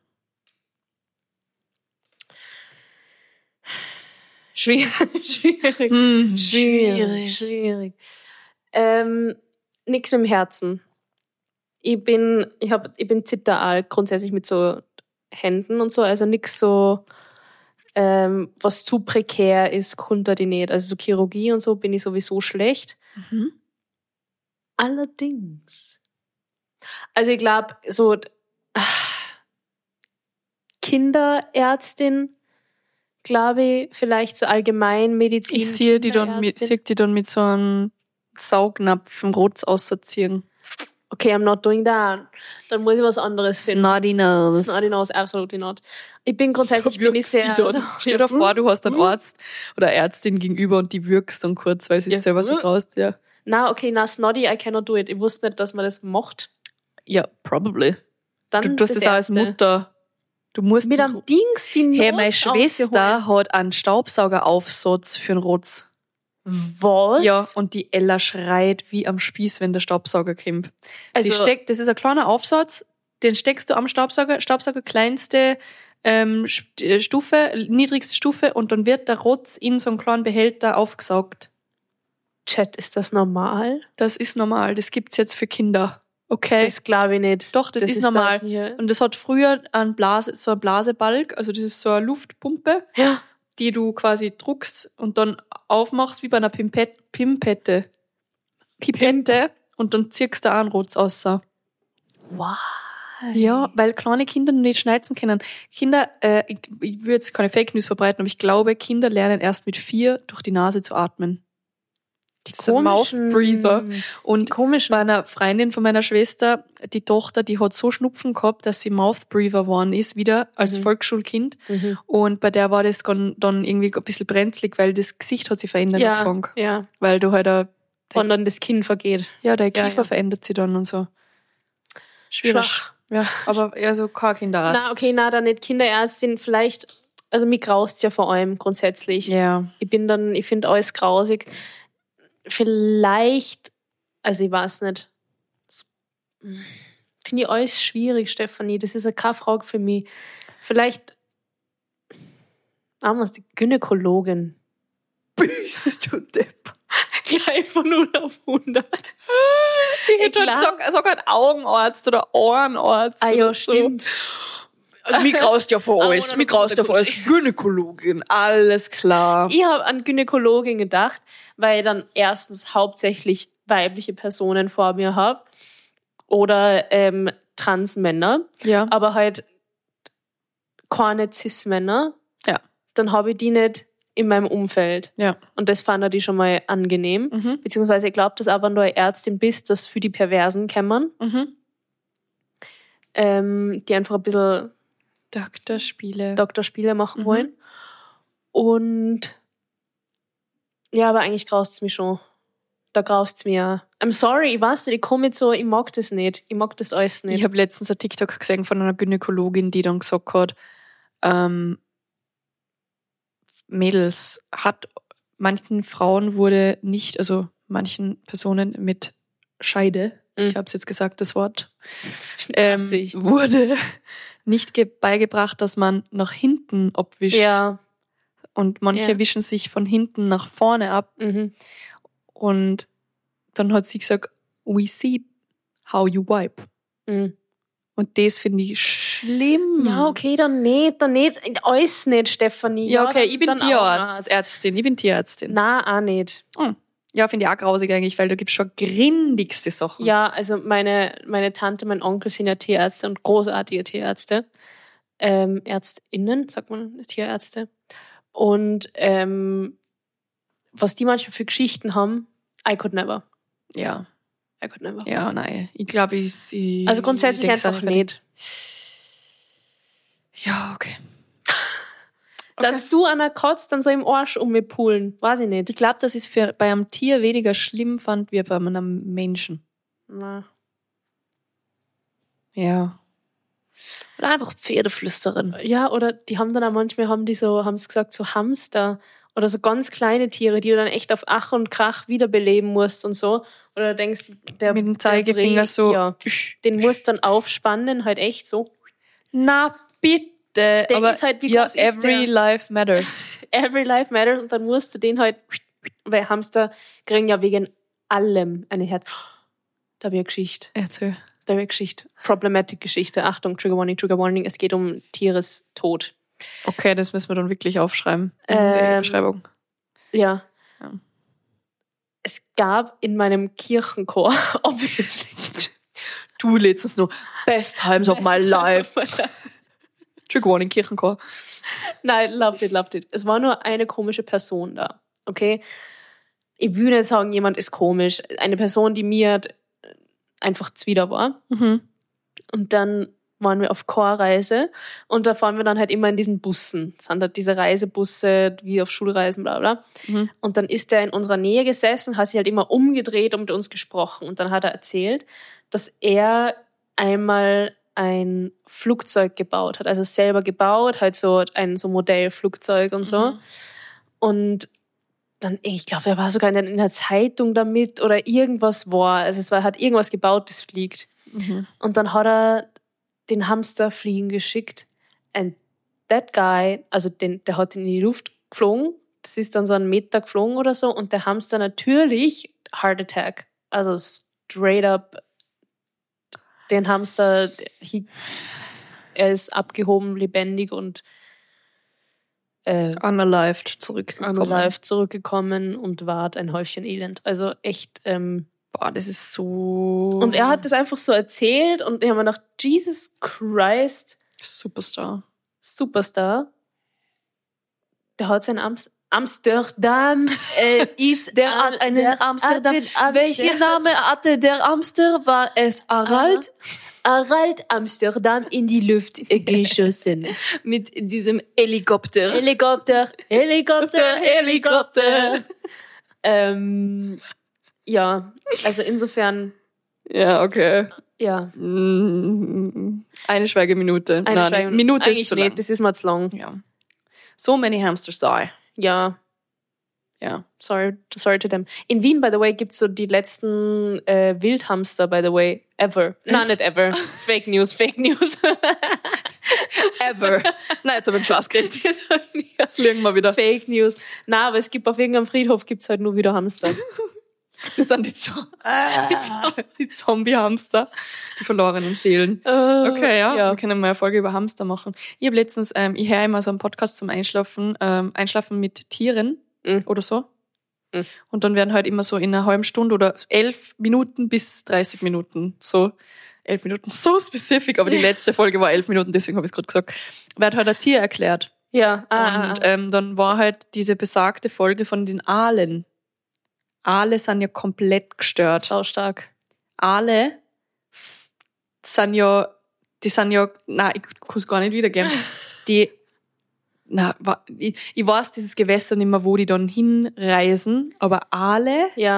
Speaker 2: Schwierig. Schwierig.
Speaker 1: Hm,
Speaker 2: Schwierig. Schwierig. Ähm, nix mit dem Herzen. Ich bin, ich hab, ich bin zitteralt grundsätzlich mit so Händen und so, also nix so, ähm, was zu prekär ist, konnte ich nicht. Also so Chirurgie und so bin ich sowieso schlecht.
Speaker 1: Mhm.
Speaker 2: Allerdings. Also ich glaube, so ah, Kinderärztin, glaube ich, vielleicht so Allgemeinmedizin.
Speaker 1: Ich sehe die dann mit,
Speaker 2: Kinderärztin.
Speaker 1: sehe die dann mit so einem Saugnapf im Rotz ausziehen.
Speaker 2: Okay, I'm not doing that. Dann muss ich was anderes finden.
Speaker 1: Naughty nose.
Speaker 2: Naughty nose, absolutely not. Ich bin grundsätzlich bin ich sehr.
Speaker 1: Die dann. Stell dir vor, du hast einen Arzt oder Ärztin gegenüber und die würgst dann kurz, weil sie
Speaker 2: Ja.
Speaker 1: es selber so graust. Ja.
Speaker 2: Na, okay, na, snotty, I cannot do it. Ich wusste nicht, dass man das macht.
Speaker 1: Ja, probably.
Speaker 2: Dann
Speaker 1: Du tust das auch als
Speaker 2: Erste.
Speaker 1: Mutter. Du musst.
Speaker 2: Mit einem Dings, die
Speaker 1: Hey,
Speaker 2: Not
Speaker 1: meine Schwester
Speaker 2: auszuholen.
Speaker 1: hat einen Staubsaugeraufsatz für den Rotz.
Speaker 2: Was?
Speaker 1: Ja, und die Ella schreit wie am Spieß, wenn der Staubsauger kommt.
Speaker 2: Also-
Speaker 1: die steckt, das ist ein kleiner Aufsatz, den steckst du am Staubsauger, Staubsauger kleinste ähm, St- äh, Stufe, niedrigste Stufe und dann wird der Rotz in so einen kleinen Behälter aufgesaugt.
Speaker 2: Chat, ist das normal?
Speaker 1: Das ist normal, das gibt's jetzt für Kinder. Okay?
Speaker 2: Das glaube ich nicht.
Speaker 1: Doch, das, ist, normal.
Speaker 2: da hier-
Speaker 1: Und das hat früher einen Blase, so ein Blasebalg, also das ist so eine Luftpumpe,
Speaker 2: Ja.
Speaker 1: die du quasi druckst und dann aufmachst wie bei einer Pimpette, Pimpette. Pipette und dann ziehst du auch einen Rotz raus.
Speaker 2: Wow.
Speaker 1: Ja, weil kleine Kinder noch nicht schnalzen können. Kinder, äh, ich, ich würde jetzt keine Fake News verbreiten, aber ich glaube, Kinder lernen erst mit vier durch die Nase zu atmen.
Speaker 2: Die
Speaker 1: Das ist ein Mouth Breather. Und
Speaker 2: komischen.
Speaker 1: bei einer Freundin von meiner Schwester, die Tochter, die hat so Schnupfen gehabt, dass sie Mouth Breather geworden ist, wieder als
Speaker 2: Mhm.
Speaker 1: Volksschulkind.
Speaker 2: Mhm.
Speaker 1: Und bei der war das dann dann irgendwie ein bisschen brenzlig, weil das Gesicht hat sich verändert
Speaker 2: Ja,
Speaker 1: angefangen.
Speaker 2: ja.
Speaker 1: Weil du halt ein,
Speaker 2: Und dann das Kinn vergeht.
Speaker 1: ja, der
Speaker 2: Ja,
Speaker 1: Kiefer
Speaker 2: ja.
Speaker 1: verändert sich dann und so. Schwierig.
Speaker 2: Schwach.
Speaker 1: Ja, aber eher so kein Kinderarzt.
Speaker 2: Na, okay, na, dann nicht Kinderärztin, vielleicht, also mich graust ja vor allem grundsätzlich.
Speaker 1: Ja.
Speaker 2: Ich bin dann, ich finde alles grausig. Vielleicht, also ich weiß nicht, das finde ich alles schwierig, Stefanie, das ist ja keine Frage für mich. Vielleicht, damals die Gynäkologin.
Speaker 1: Bist du Depp?
Speaker 2: Gleich von null auf hundert.
Speaker 1: Ich
Speaker 2: klar.
Speaker 1: sag, sag ein Augenarzt oder Ohrenarzt.
Speaker 2: Ah ja,
Speaker 1: oder so.
Speaker 2: stimmt.
Speaker 1: Also, mich graust ja vor
Speaker 2: Ah,
Speaker 1: alles.
Speaker 2: ohne
Speaker 1: Mich graust ja vor alles. Gynäkologin. Alles klar.
Speaker 2: Ich habe an Gynäkologin gedacht, weil ich dann erstens hauptsächlich weibliche Personen vor mir habe oder ähm, Transmänner,
Speaker 1: Ja.
Speaker 2: aber halt keine Cis-Männer.
Speaker 1: Ja.
Speaker 2: Dann habe ich die nicht in meinem Umfeld.
Speaker 1: Ja.
Speaker 2: Und das fand ich schon mal angenehm.
Speaker 1: Mhm.
Speaker 2: Beziehungsweise ich glaube, dass aber wenn du eine Ärztin bist, dass für die Perversen kämmern,
Speaker 1: Mhm.
Speaker 2: ähm, die einfach ein bisschen
Speaker 1: Doktorspiele.
Speaker 2: Doktorspiele machen
Speaker 1: Mhm.
Speaker 2: wollen. Und ja, aber eigentlich graust es mich schon. Da graust es mir. I'm sorry, ich weiß nicht, ich komme mit so, ich mag das nicht. Ich mag das alles nicht.
Speaker 1: Ich habe letztens ein TikTok gesehen von einer Gynäkologin, die dann gesagt hat, ähm, Mädels, hat manchen Frauen wurde nicht, also manchen Personen mit Scheide, mhm. ich habe es jetzt gesagt, das Wort, ähm, wurde nicht ge- beigebracht, dass man nach hinten abwischt.
Speaker 2: Ja.
Speaker 1: Und manche
Speaker 2: Ja.
Speaker 1: wischen sich von hinten nach vorne ab.
Speaker 2: Mhm.
Speaker 1: Und dann hat sie gesagt, we see how you wipe.
Speaker 2: Mhm.
Speaker 1: Und das finde ich schlimm.
Speaker 2: Ja, okay, dann nicht, dann nicht. Alles nicht, Stefanie.
Speaker 1: Ja, okay,
Speaker 2: dann,
Speaker 1: ich bin
Speaker 2: dann
Speaker 1: Tierärztin. Ich bin Tierärztin.
Speaker 2: Nein, auch nicht.
Speaker 1: Hm. Ja, finde ich auch grausig eigentlich, weil da gibt es schon grindigste Sachen.
Speaker 2: Ja, also meine, meine Tante, mein Onkel sind ja Tierärzte und großartige Tierärzte. Ähm, ÄrztInnen, sagt man, Tierärzte. Und ähm, was die manchmal für Geschichten haben, I could never.
Speaker 1: Ja.
Speaker 2: I could never.
Speaker 1: Ja, nein. Ich glaube, ich, ich...
Speaker 2: Also grundsätzlich
Speaker 1: ich
Speaker 2: einfach nicht.
Speaker 1: Ja, okay.
Speaker 2: Okay. Dass du an der Katze dann so im Arsch um mich pullen, weiß ich nicht.
Speaker 1: Ich glaube, dass ich es für bei einem Tier weniger schlimm fand, wie bei einem Menschen.
Speaker 2: Na.
Speaker 1: Ja. Oder einfach Pferdeflüsterin.
Speaker 2: Ja, oder die haben dann auch manchmal, haben die so, haben sie gesagt, so Hamster oder so ganz kleine Tiere, die du dann echt auf Ach und Krach wiederbeleben musst und so. Oder denkst, der
Speaker 1: mit dem Zeigefinger
Speaker 2: der Bre-
Speaker 1: so.
Speaker 2: Ja, den musst dann aufspannen, halt echt so.
Speaker 1: Na bitte.
Speaker 2: Der
Speaker 1: aber
Speaker 2: ist halt, wie
Speaker 1: ja,
Speaker 2: groß ist
Speaker 1: every
Speaker 2: der?
Speaker 1: life matters.
Speaker 2: Every life matters und dann musst du den halt, weil Hamster kriegen ja wegen allem eine Herz. Da habe ich eine Geschichte.
Speaker 1: Erzähl.
Speaker 2: Da habe ich eine Geschichte. Problematic-Geschichte. Achtung, Trigger Warning, Trigger Warning. Es geht um Tierestod.
Speaker 1: Okay, das müssen wir dann wirklich aufschreiben in
Speaker 2: Ähm,
Speaker 1: der Beschreibung.
Speaker 2: Ja.
Speaker 1: Ja.
Speaker 2: Es gab in meinem Kirchenchor, obviously,
Speaker 1: Du lädst es nur Best Times of my life. Trigger Warning, Kirchenchor.
Speaker 2: Nein, loved it, loved it. Es war nur eine komische Person da, okay? Ich würde nicht sagen, jemand ist komisch. Eine Person, die mir einfach zwider war.
Speaker 1: Mhm.
Speaker 2: Und dann waren wir auf Chorreise und da fahren wir dann halt immer in diesen Bussen. Das sind halt diese Reisebusse, wie auf Schulreisen, bla bla.
Speaker 1: Mhm.
Speaker 2: Und dann ist er in unserer Nähe gesessen, hat sich halt immer umgedreht und mit uns gesprochen. Und dann hat er erzählt, dass er einmal ein Flugzeug gebaut hat, also selber gebaut, halt so ein so Modellflugzeug und so.
Speaker 1: Mhm.
Speaker 2: Und dann, ich glaube, er war sogar in der, in der Zeitung damit oder irgendwas war. Also es war, hat irgendwas gebaut, das fliegt.
Speaker 1: Mhm.
Speaker 2: Und dann hat er den Hamster fliegen geschickt. And that guy, also den, der hat ihn in die Luft geflogen. Das ist dann so einen Meter geflogen oder so. Und der Hamster natürlich Heart Attack. Also straight up den Hamster, he, er ist abgehoben, lebendig und äh,
Speaker 1: Unalived zurückgekommen.
Speaker 2: unalived zurückgekommen und ward ein Häufchen Elend. Also echt. Ähm,
Speaker 1: Boah, das ist so...
Speaker 2: und er hat das einfach so erzählt und ich habe mir gedacht, Jesus Christ,
Speaker 1: Superstar.
Speaker 2: Superstar. Der hat sein Amst Amsterdam äh, ist
Speaker 1: Der hat einen
Speaker 2: der
Speaker 1: Amsterdam.
Speaker 2: hat den Amster-
Speaker 1: Welchen Name hatte der Amster? War es Harald?
Speaker 2: Harald Amsterdam in die Luft geschossen.
Speaker 1: Mit diesem Helikopter.
Speaker 2: Helikopter, Helikopter, Helikopter. ähm, ja, also insofern,
Speaker 1: Ja, okay.
Speaker 2: ja.
Speaker 1: Mm, Eine Schweigeminute.
Speaker 2: Eine
Speaker 1: Nein,
Speaker 2: Schweigen-
Speaker 1: Minute
Speaker 2: Eigentlich
Speaker 1: ist zu
Speaker 2: nicht,
Speaker 1: lang.
Speaker 2: das ist mir zu lang.
Speaker 1: Ja. So many hamsters die.
Speaker 2: Ja,
Speaker 1: Ja.
Speaker 2: sorry, sorry to them. In Wien, by the way, gibt's so die letzten äh, Wildhamster, by the way, ever. Nein, nicht ever. Fake News, Fake News.
Speaker 1: Ever. Nein, jetzt habe ich einen Spaß gekriegt. Das lügen wir wieder.
Speaker 2: Fake News. Na, aber es gibt auf irgendeinem Friedhof gibt's halt nur wieder Hamster.
Speaker 1: Das sind die, Zo- die, Zo- die Zombie-Hamster. Die verlorenen Seelen.
Speaker 2: Äh,
Speaker 1: Okay, ja.
Speaker 2: ja.
Speaker 1: Wir können mal eine Folge über Hamster machen. Ich habe letztens, ähm, ich höre immer so einen Podcast zum Einschlafen, ähm, Einschlafen mit Tieren
Speaker 2: Mhm.
Speaker 1: oder so.
Speaker 2: Mhm.
Speaker 1: Und dann werden halt immer so in einer halben Stunde oder elf Minuten bis dreißig Minuten, so elf Minuten, so spezifisch, aber die letzte Folge war elf Minuten, deswegen habe ich es gerade gesagt, wird halt ein Tier erklärt.
Speaker 2: Ja, ah,
Speaker 1: Und
Speaker 2: ah, ah.
Speaker 1: ähm, dann war halt diese besagte Folge von den Aalen. Aale sind ja komplett gestört.
Speaker 2: sau stark.
Speaker 1: Aale f- sind ja, die sind ja, nein, ich kann es gar nicht wiedergeben. Die, na, ich, ich weiß dieses Gewässer nicht mehr, wo die dann hinreisen, aber Aale
Speaker 2: Ja,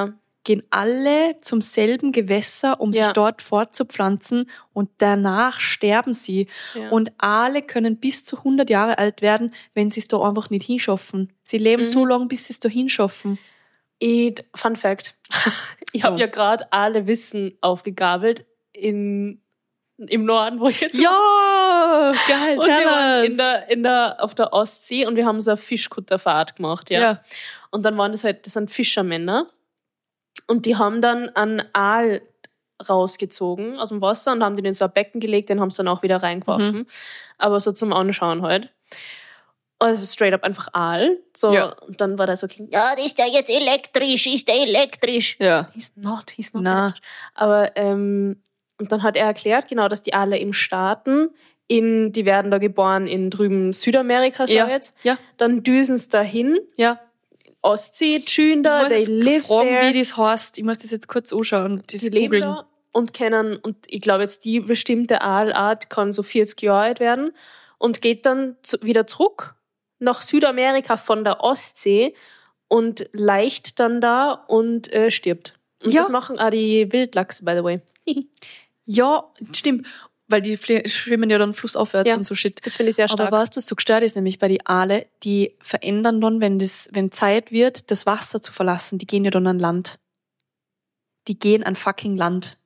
Speaker 1: gehen alle zum selben Gewässer, um
Speaker 2: Ja.
Speaker 1: sich dort fortzupflanzen und danach sterben sie.
Speaker 2: Ja.
Speaker 1: Und Aale können bis zu hundert Jahre alt werden, wenn sie es da einfach nicht hinschaffen. Sie leben
Speaker 2: Mhm.
Speaker 1: so lange, bis sie es da hinschaffen.
Speaker 2: Ich, Fun Fact. Ich habe
Speaker 1: Ja.
Speaker 2: ja gerade alle Wissen aufgegabelt in, im Norden, wo ich jetzt
Speaker 1: Ja, geil,
Speaker 2: Und wir
Speaker 1: tell
Speaker 2: waren
Speaker 1: us.
Speaker 2: in der, in der, auf der Ostsee und wir haben so eine Fischkutterfahrt gemacht, ja.
Speaker 1: Ja.
Speaker 2: Und dann waren das halt, das sind Fischermänner. Und die haben dann einen Aal rausgezogen aus dem Wasser und haben den in so ein Becken gelegt, den haben sie dann auch wieder reingeworfen.
Speaker 1: Mhm.
Speaker 2: Aber so zum Anschauen halt. Also straight up einfach Aal. So,
Speaker 1: Ja.
Speaker 2: und dann war der so, okay,
Speaker 3: Ja, ist der jetzt elektrisch? Ist der elektrisch?
Speaker 1: Ja.
Speaker 2: he's not, he's not.
Speaker 1: Na.
Speaker 2: Aber, ähm, und dann hat er erklärt, genau, dass die Aale im Starten, in, die werden da geboren in drüben Südamerika, so
Speaker 1: Ja.
Speaker 2: jetzt.
Speaker 1: Ja.
Speaker 2: Dann düsen sie dahin,
Speaker 1: Ja.
Speaker 2: Ostsee, tschün
Speaker 1: Ich
Speaker 2: da,
Speaker 1: muss
Speaker 2: they
Speaker 1: jetzt
Speaker 2: live
Speaker 1: fragen,
Speaker 2: there.
Speaker 1: wie das heißt. Ich muss das jetzt kurz anschauen. Das
Speaker 2: Die leben
Speaker 1: googeln.
Speaker 2: da und kennen, und ich glaube jetzt die bestimmte Aalart kann so vierzig Jahre alt werden und geht dann zu, wieder zurück nach Südamerika von der Ostsee und leicht dann da und äh, stirbt. Und
Speaker 1: Ja.
Speaker 2: das machen auch die Wildlachse, by the way.
Speaker 1: Ja, stimmt. Weil die flie- schwimmen ja dann flussaufwärts
Speaker 2: Ja.
Speaker 1: und so shit.
Speaker 2: Das finde ich sehr
Speaker 1: Aber
Speaker 2: stark.
Speaker 1: was, was so gestört ist, nämlich bei die Aale, die verändern dann, wenn das, wenn Zeit wird, das Wasser zu verlassen, die gehen ja dann an Land. Die gehen an fucking Land.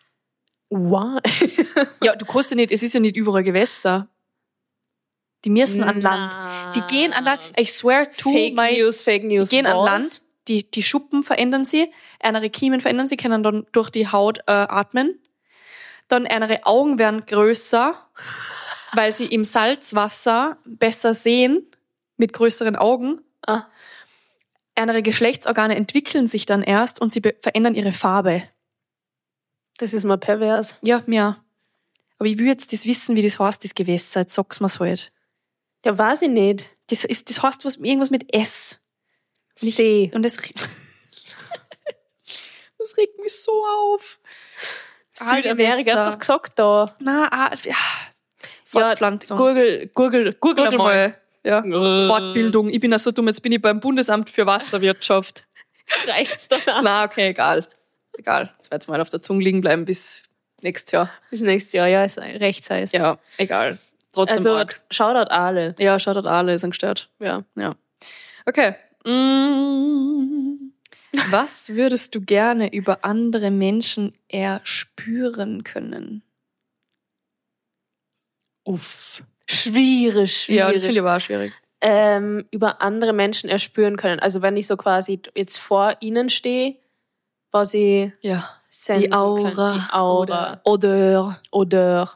Speaker 2: Wow.
Speaker 1: Ja, du kannst ja nicht, es ist ja nicht überall Gewässer. Die müssen an Land. Die gehen an Land. Ich swear to
Speaker 2: Fake
Speaker 1: my,
Speaker 2: News, Fake
Speaker 1: die
Speaker 2: News.
Speaker 1: gehen an
Speaker 2: was?
Speaker 1: Land. Die, die Schuppen verändern sie. Andere Kiemen verändern sie, können dann durch die Haut äh, atmen. Dann ihre Augen werden größer, weil sie im Salzwasser besser sehen, mit größeren Augen.
Speaker 2: Ah.
Speaker 1: Ihre Geschlechtsorgane entwickeln sich dann erst und sie be- verändern ihre Farbe.
Speaker 2: Das ist mal pervers.
Speaker 1: Ja, mir. Aber ich will jetzt das wissen, wie das heißt, das Gewässer. Jetzt sag's mir's halt.
Speaker 2: Ja, weiß ich nicht.
Speaker 1: Das, ist, das heißt was, irgendwas mit S. Nicht-
Speaker 2: See.
Speaker 1: Und das, das regt mich so auf.
Speaker 2: Südamerika,
Speaker 1: Aalgewässer.
Speaker 2: hat doch gesagt da.
Speaker 1: Na, ah, ja.
Speaker 2: Ja,
Speaker 1: Fortpflanzung.
Speaker 2: Google, Google, Google,
Speaker 1: Google
Speaker 2: mal.
Speaker 1: mal. Ja.
Speaker 2: Äh.
Speaker 1: Fortbildung. Ich bin ja so dumm, jetzt bin ich beim Bundesamt für Wasserwirtschaft.
Speaker 2: Reicht's dann an.
Speaker 1: Na, okay, egal. Egal. Das wird jetzt mal auf der Zunge liegen bleiben bis nächstes Jahr.
Speaker 2: Bis nächstes Jahr, ja, ist recht heiß.
Speaker 1: Ja, egal. Trotzdem
Speaker 2: Also,
Speaker 1: arg.
Speaker 2: Shoutout alle.
Speaker 1: Ja, schaut dort alle, sind gestört.
Speaker 2: Ja.
Speaker 1: Ja. Okay. Mm. Was würdest du gerne über andere Menschen erspüren können?
Speaker 2: Uff. Schwierig, schwierig.
Speaker 1: Ja, das finde ich aber auch schwierig.
Speaker 2: ähm, über andere Menschen erspüren können. Also wenn ich so quasi jetzt vor ihnen stehe, was ich
Speaker 1: Ja.
Speaker 2: sensen
Speaker 1: Die Aura.
Speaker 2: kann. Die Aura.
Speaker 1: Oder Odeur.
Speaker 2: Odeur.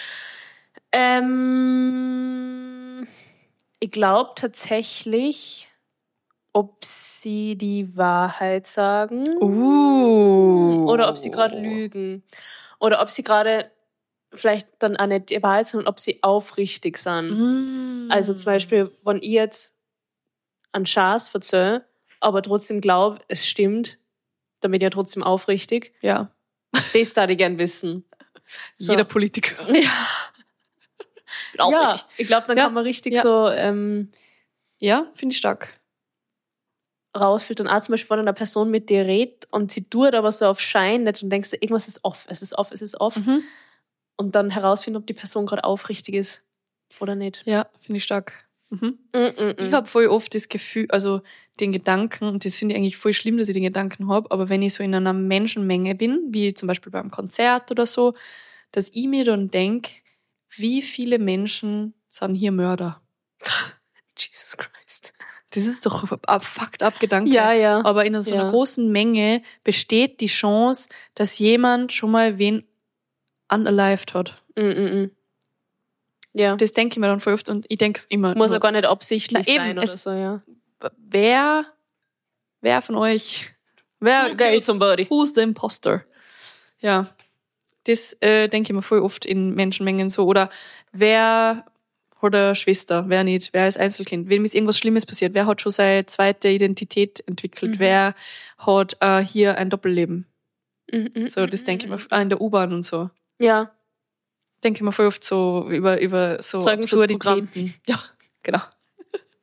Speaker 2: Ähm, ich glaube tatsächlich, ob sie die Wahrheit sagen
Speaker 1: Uh.
Speaker 2: oder ob sie gerade lügen. Oder ob sie gerade vielleicht dann auch nicht die Wahrheit sind und ob sie aufrichtig sind.
Speaker 1: Mm.
Speaker 2: Also zum Beispiel, wenn ich jetzt einen Schaß verzähle, aber trotzdem glaube, es stimmt, dann bin ich ja trotzdem aufrichtig.
Speaker 1: Ja.
Speaker 2: Das darf ich gern wissen. So.
Speaker 1: Jeder Politiker.
Speaker 2: Ja,
Speaker 1: Bin aufrichtig.
Speaker 2: ja ich glaube, dann
Speaker 1: Ja.
Speaker 2: kann man richtig
Speaker 1: Ja.
Speaker 2: so ähm,
Speaker 1: Ja, finde ich stark.
Speaker 2: rausfiltern. Auch zum Beispiel, wenn eine Person mit dir redet und sie tut aber so auf Schein nicht und denkst, irgendwas ist off, es ist off, es ist off.
Speaker 1: Mhm.
Speaker 2: Und dann herausfinden, ob die Person gerade aufrichtig ist oder nicht.
Speaker 1: Ja, finde ich stark. Mhm.
Speaker 2: Mm, mm, mm.
Speaker 1: Ich habe voll oft das Gefühl, also den Gedanken, und das finde ich eigentlich voll schlimm, dass ich den Gedanken habe, aber wenn ich so in einer Menschenmenge bin, wie zum Beispiel beim Konzert oder so, dass ich mir dann denke, wie viele Menschen sind hier Mörder?
Speaker 2: Jesus Christ.
Speaker 1: Das ist doch ein fucked up Gedanke.
Speaker 2: Ja, ja.
Speaker 1: Aber in so einer
Speaker 2: Ja.
Speaker 1: großen Menge besteht die Chance, dass jemand schon mal wen unalived hat.
Speaker 2: Mm, mm, mm. Ja.
Speaker 1: Das denke ich mir dann voll oft und ich denke immer,
Speaker 2: Muss
Speaker 1: nur,
Speaker 2: ja gar nicht absichtlich
Speaker 1: Na eben,
Speaker 2: sein oder
Speaker 1: es-
Speaker 2: so, ja.
Speaker 1: wer, wer von euch, wer, wer
Speaker 2: somebody.
Speaker 1: who's the imposter? Ja, das äh, denke ich mir voll oft in Menschenmengen so. Oder wer hat eine Schwester, wer nicht, wer ist Einzelkind, wem ist irgendwas Schlimmes passiert, wer hat schon seine zweite Identität entwickelt,
Speaker 2: Mhm.
Speaker 1: wer hat äh, hier ein Doppelleben.
Speaker 2: Mm, mm,
Speaker 1: So, das denke ich mir auch in der U-Bahn und so.
Speaker 2: Ja.
Speaker 1: Denke ich mir voll oft so über, über so
Speaker 2: Zeugenschutzprogramm.
Speaker 1: Absurditäten. Ja, genau.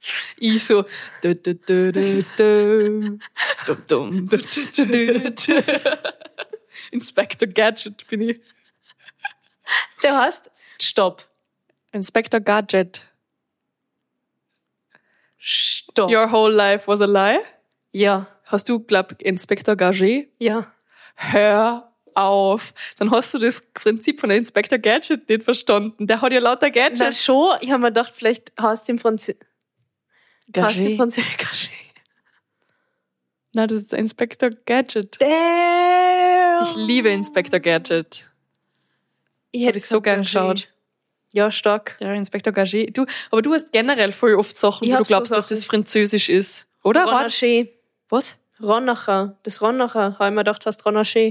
Speaker 1: Ich so. Du, du, du, du, du. Dum, dum, du, du, du, du, du. Inspector Gadget bin ich.
Speaker 2: Der heißt, stopp.
Speaker 1: Inspector Gadget.
Speaker 2: Stopp.
Speaker 1: Your whole life was a lie?
Speaker 2: Ja.
Speaker 1: Hast du, glaub, Inspector Gadget?
Speaker 2: Ja.
Speaker 1: Hör auf. Dann hast du das Prinzip von der Inspector Gadget nicht verstanden. Der hat ja lauter Gadgets.
Speaker 2: Na schon, ich habe mir gedacht, vielleicht heißt im Französisch. Heißt im
Speaker 1: Gadget.
Speaker 2: Französisch Gadget.
Speaker 1: Na, das ist Inspector Gadget.
Speaker 2: Damn.
Speaker 1: Ich liebe Inspector Gadget.
Speaker 2: Ich
Speaker 1: hätte ich so gern
Speaker 2: Gadget.
Speaker 1: geschaut.
Speaker 2: Ja, stark.
Speaker 1: Ja, Inspector Gadget. Du, aber du hast generell voll oft Sachen,
Speaker 2: Ich
Speaker 1: wo du
Speaker 2: hab so
Speaker 1: glaubst, dass
Speaker 2: Sachen.
Speaker 1: das Französisch ist. Oder? Warte.
Speaker 2: Ronacher.
Speaker 1: Was?
Speaker 2: Ronacher. Das Ronacher. Habe ich mir gedacht, heißt Ronacher.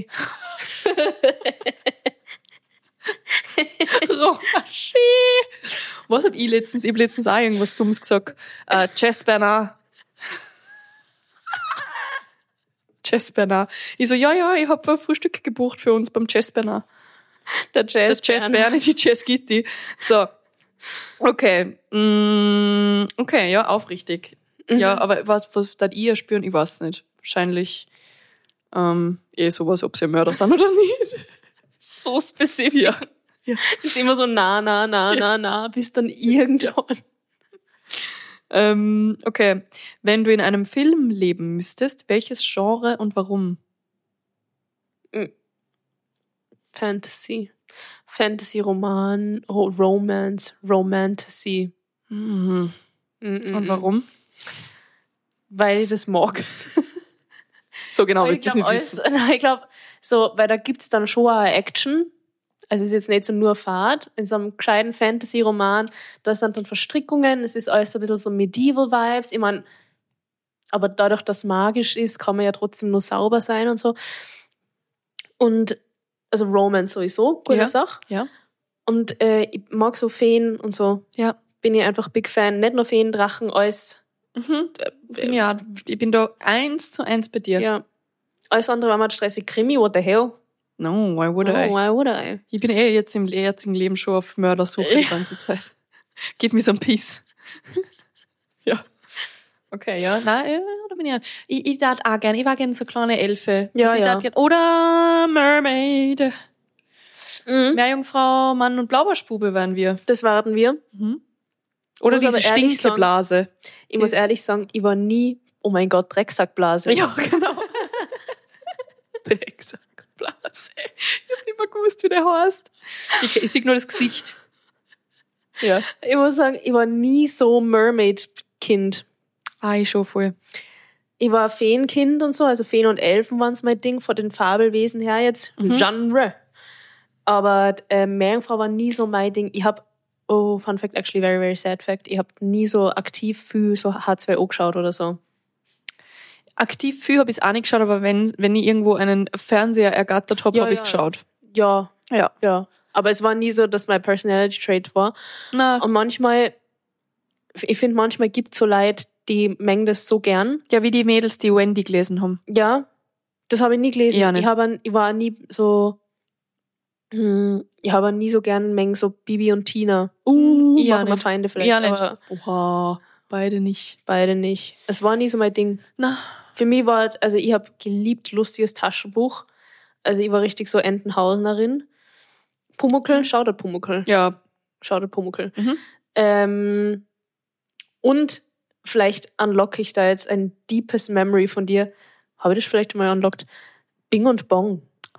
Speaker 1: Rocher. Was hab ich letztens? Ich hab letztens auch irgendwas Dummes gesagt. Äh, Jess Bernard. Jess Bernard. Ich so, ja, ja, ich hab ein Frühstück gebucht für uns beim Jess Bernard.
Speaker 2: Der Jazz.
Speaker 1: Das Jess Bernard, die Jess Gitti. So. Okay. Mm, okay, ja, aufrichtig.
Speaker 2: Mhm.
Speaker 1: Ja, aber was, was da ihr spüren, ich weiß nicht. Wahrscheinlich ähm, eh sowas, ob sie ein Mörder sind oder nicht.
Speaker 2: So spezifisch.
Speaker 1: Ja.
Speaker 2: Ja. Das ist immer so na, na, na, na, na, bis dann irgendwann.
Speaker 1: Ähm, okay. Wenn du in einem Film leben müsstest, welches Genre und warum?
Speaker 2: Fantasy. Fantasy-Roman, Ro- Romance, Romantasy.
Speaker 1: Mhm.
Speaker 2: Mm-mm.
Speaker 1: Und warum?
Speaker 2: Weil ich das mag.
Speaker 1: So genau,
Speaker 2: Aber
Speaker 1: will ich das nicht
Speaker 2: alles,
Speaker 1: wissen.
Speaker 2: nein, ich glaube, so, weil da gibt's dann schon auch Action. Also es ist jetzt nicht so nur Fahrt. In so einem gescheiten Fantasy-Roman, da sind dann Verstrickungen, es ist alles so ein bisschen so Medieval-Vibes. Ich mein, aber dadurch, dass es magisch ist, kann man ja trotzdem nur sauber sein und so. Und also Romance sowieso, gute
Speaker 1: Ja.
Speaker 2: Sache.
Speaker 1: Ja.
Speaker 2: Und äh, ich mag so Feen und so.
Speaker 1: Ja.
Speaker 2: Bin ich einfach Big Fan. Nicht nur Feen, Drachen, alles.
Speaker 1: Mhm. Bin ja, ich bin da eins zu eins bei dir.
Speaker 2: Ja. Alles andere war mal stressig. Krimi, what the hell?
Speaker 1: No, why would
Speaker 2: Oh,
Speaker 1: I?
Speaker 2: why would I?
Speaker 1: Ich bin eh jetzt im jetzigen Leben schon auf Mördersuche die ganze Zeit. Give me some peace. Ja. Okay, ja. Nein, ja, da bin ich an. Ich, ich darf auch gerne. Ich war gerne so kleine Elfe.
Speaker 2: Ja,
Speaker 1: ich
Speaker 2: ja.
Speaker 1: darf gern, oder Mermaid.
Speaker 2: Mhm.
Speaker 1: Meerjungfrau, Mann und Blaubarschbube waren wir.
Speaker 2: Das waren wir.
Speaker 1: Oder
Speaker 2: muss aber
Speaker 1: diese
Speaker 2: ehrlich
Speaker 1: Stinkeblase.
Speaker 2: Ich muss
Speaker 1: Das-
Speaker 2: ehrlich sagen, ich war nie, oh mein Gott, Drecksackblase.
Speaker 1: Ja, genau. Drecksackblase. Ich hab nicht mehr gewusst, wie der heißt. Ich, ich sehe nur das Gesicht. Ja.
Speaker 2: Ich muss sagen, ich war nie so Mermaid-Kind.
Speaker 1: Ah, ich schon voll.
Speaker 2: Ich war Feenkind und so, also Feen und Elfen waren mein Ding, von den Fabelwesen her jetzt. Genre. Aber äh, Meerjungfrau war nie so mein Ding. Ich hab, oh, Fun Fact, actually very, very sad fact, ich hab nie so aktiv für so H zwei O geschaut oder so.
Speaker 1: Aktiv viel habe ich auch nicht geschaut, aber wenn, wenn ich irgendwo einen Fernseher ergattert habe,
Speaker 2: Ja,
Speaker 1: habe ich
Speaker 2: ja.
Speaker 1: geschaut.
Speaker 2: Ja,
Speaker 1: Ja.
Speaker 2: ja. Aber es war nie so, dass mein Personality Trait war.
Speaker 1: Na,
Speaker 2: Und manchmal, ich finde, manchmal gibt's so Leute, die mengen das so gern.
Speaker 1: ja, wie die Mädels, die Wendy gelesen haben.
Speaker 2: Ja, das habe ich nie gelesen.
Speaker 1: Ja, nicht.
Speaker 2: ich, habe, ich war nie so, hm, ich habe nie so gern mengen so Bibi und Tina. Uh,
Speaker 1: ja,
Speaker 2: machen wir
Speaker 1: nicht.
Speaker 2: Feinde vielleicht,
Speaker 1: Ja, nicht.
Speaker 2: aber
Speaker 1: Oha, beide nicht.
Speaker 2: beide nicht. Es war nie so mein Ding.
Speaker 1: Na,
Speaker 2: Für mich war, also ich habe geliebt lustiges Taschenbuch. Also ich war richtig so Entenhausenerin. Pumuckl, Shoutout Pumuckl.
Speaker 1: ja.
Speaker 2: Shoutout Pumuckl.
Speaker 1: Mhm.
Speaker 2: Ähm, und vielleicht unlocke ich da jetzt ein deepes Memory von dir. Habe ich das vielleicht mal unlockt? Bing und Bong.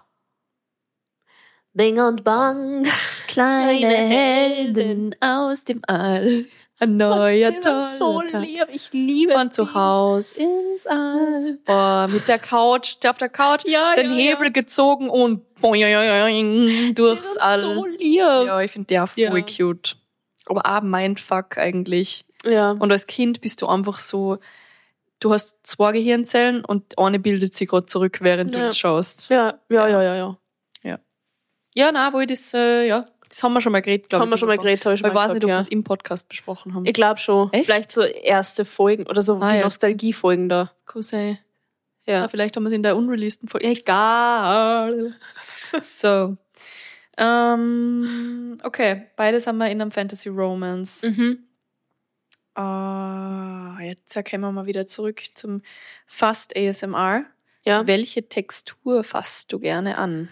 Speaker 2: Bing und Bong.
Speaker 1: Kleine Helden aus dem All. Ein neuer
Speaker 2: Die sind so
Speaker 1: toller Tag.
Speaker 2: lieb. Ich liebe
Speaker 1: Von zu Haus ins All. Boah, mit der Couch, der auf der Couch,
Speaker 2: Ja,
Speaker 1: den
Speaker 2: ja,
Speaker 1: Hebel gezogen und boing, durchs
Speaker 2: Die
Speaker 1: All.
Speaker 2: sind so lieb.
Speaker 1: Ja, ich finde der voll
Speaker 2: Ja.
Speaker 1: cute. Aber auch Mindfuck eigentlich.
Speaker 2: Ja.
Speaker 1: Und als Kind bist du einfach so, du hast zwei Gehirnzellen und eine bildet sich gerade zurück, während du
Speaker 2: Ja.
Speaker 1: das schaust.
Speaker 2: Ja, ja, ja, ja, ja.
Speaker 1: Ja, na, wo ich das, äh, ja, das haben wir schon mal geredet, glaube ich.
Speaker 2: Haben wir schon mal geredet, habe ich schon
Speaker 1: Weil ich
Speaker 2: mal
Speaker 1: weiß
Speaker 2: gesagt,
Speaker 1: nicht, ob wir
Speaker 2: ja.
Speaker 1: es im Podcast besprochen haben.
Speaker 2: Ich glaube schon.
Speaker 1: Echt?
Speaker 2: Vielleicht so erste Folgen oder so
Speaker 1: Ah,
Speaker 2: die
Speaker 1: ja.
Speaker 2: Nostalgie-Folgen da.
Speaker 1: Kann sein.
Speaker 2: Ja.
Speaker 1: Ja, vielleicht haben wir es in der unreleaseden Folge. Egal. So. Ähm, okay, beides haben wir in einem Fantasy Romance.
Speaker 2: Mhm.
Speaker 1: Uh, jetzt kommen wir mal wieder zurück zum Fast A S M R.
Speaker 2: Ja.
Speaker 1: Welche Textur fasst du gerne an?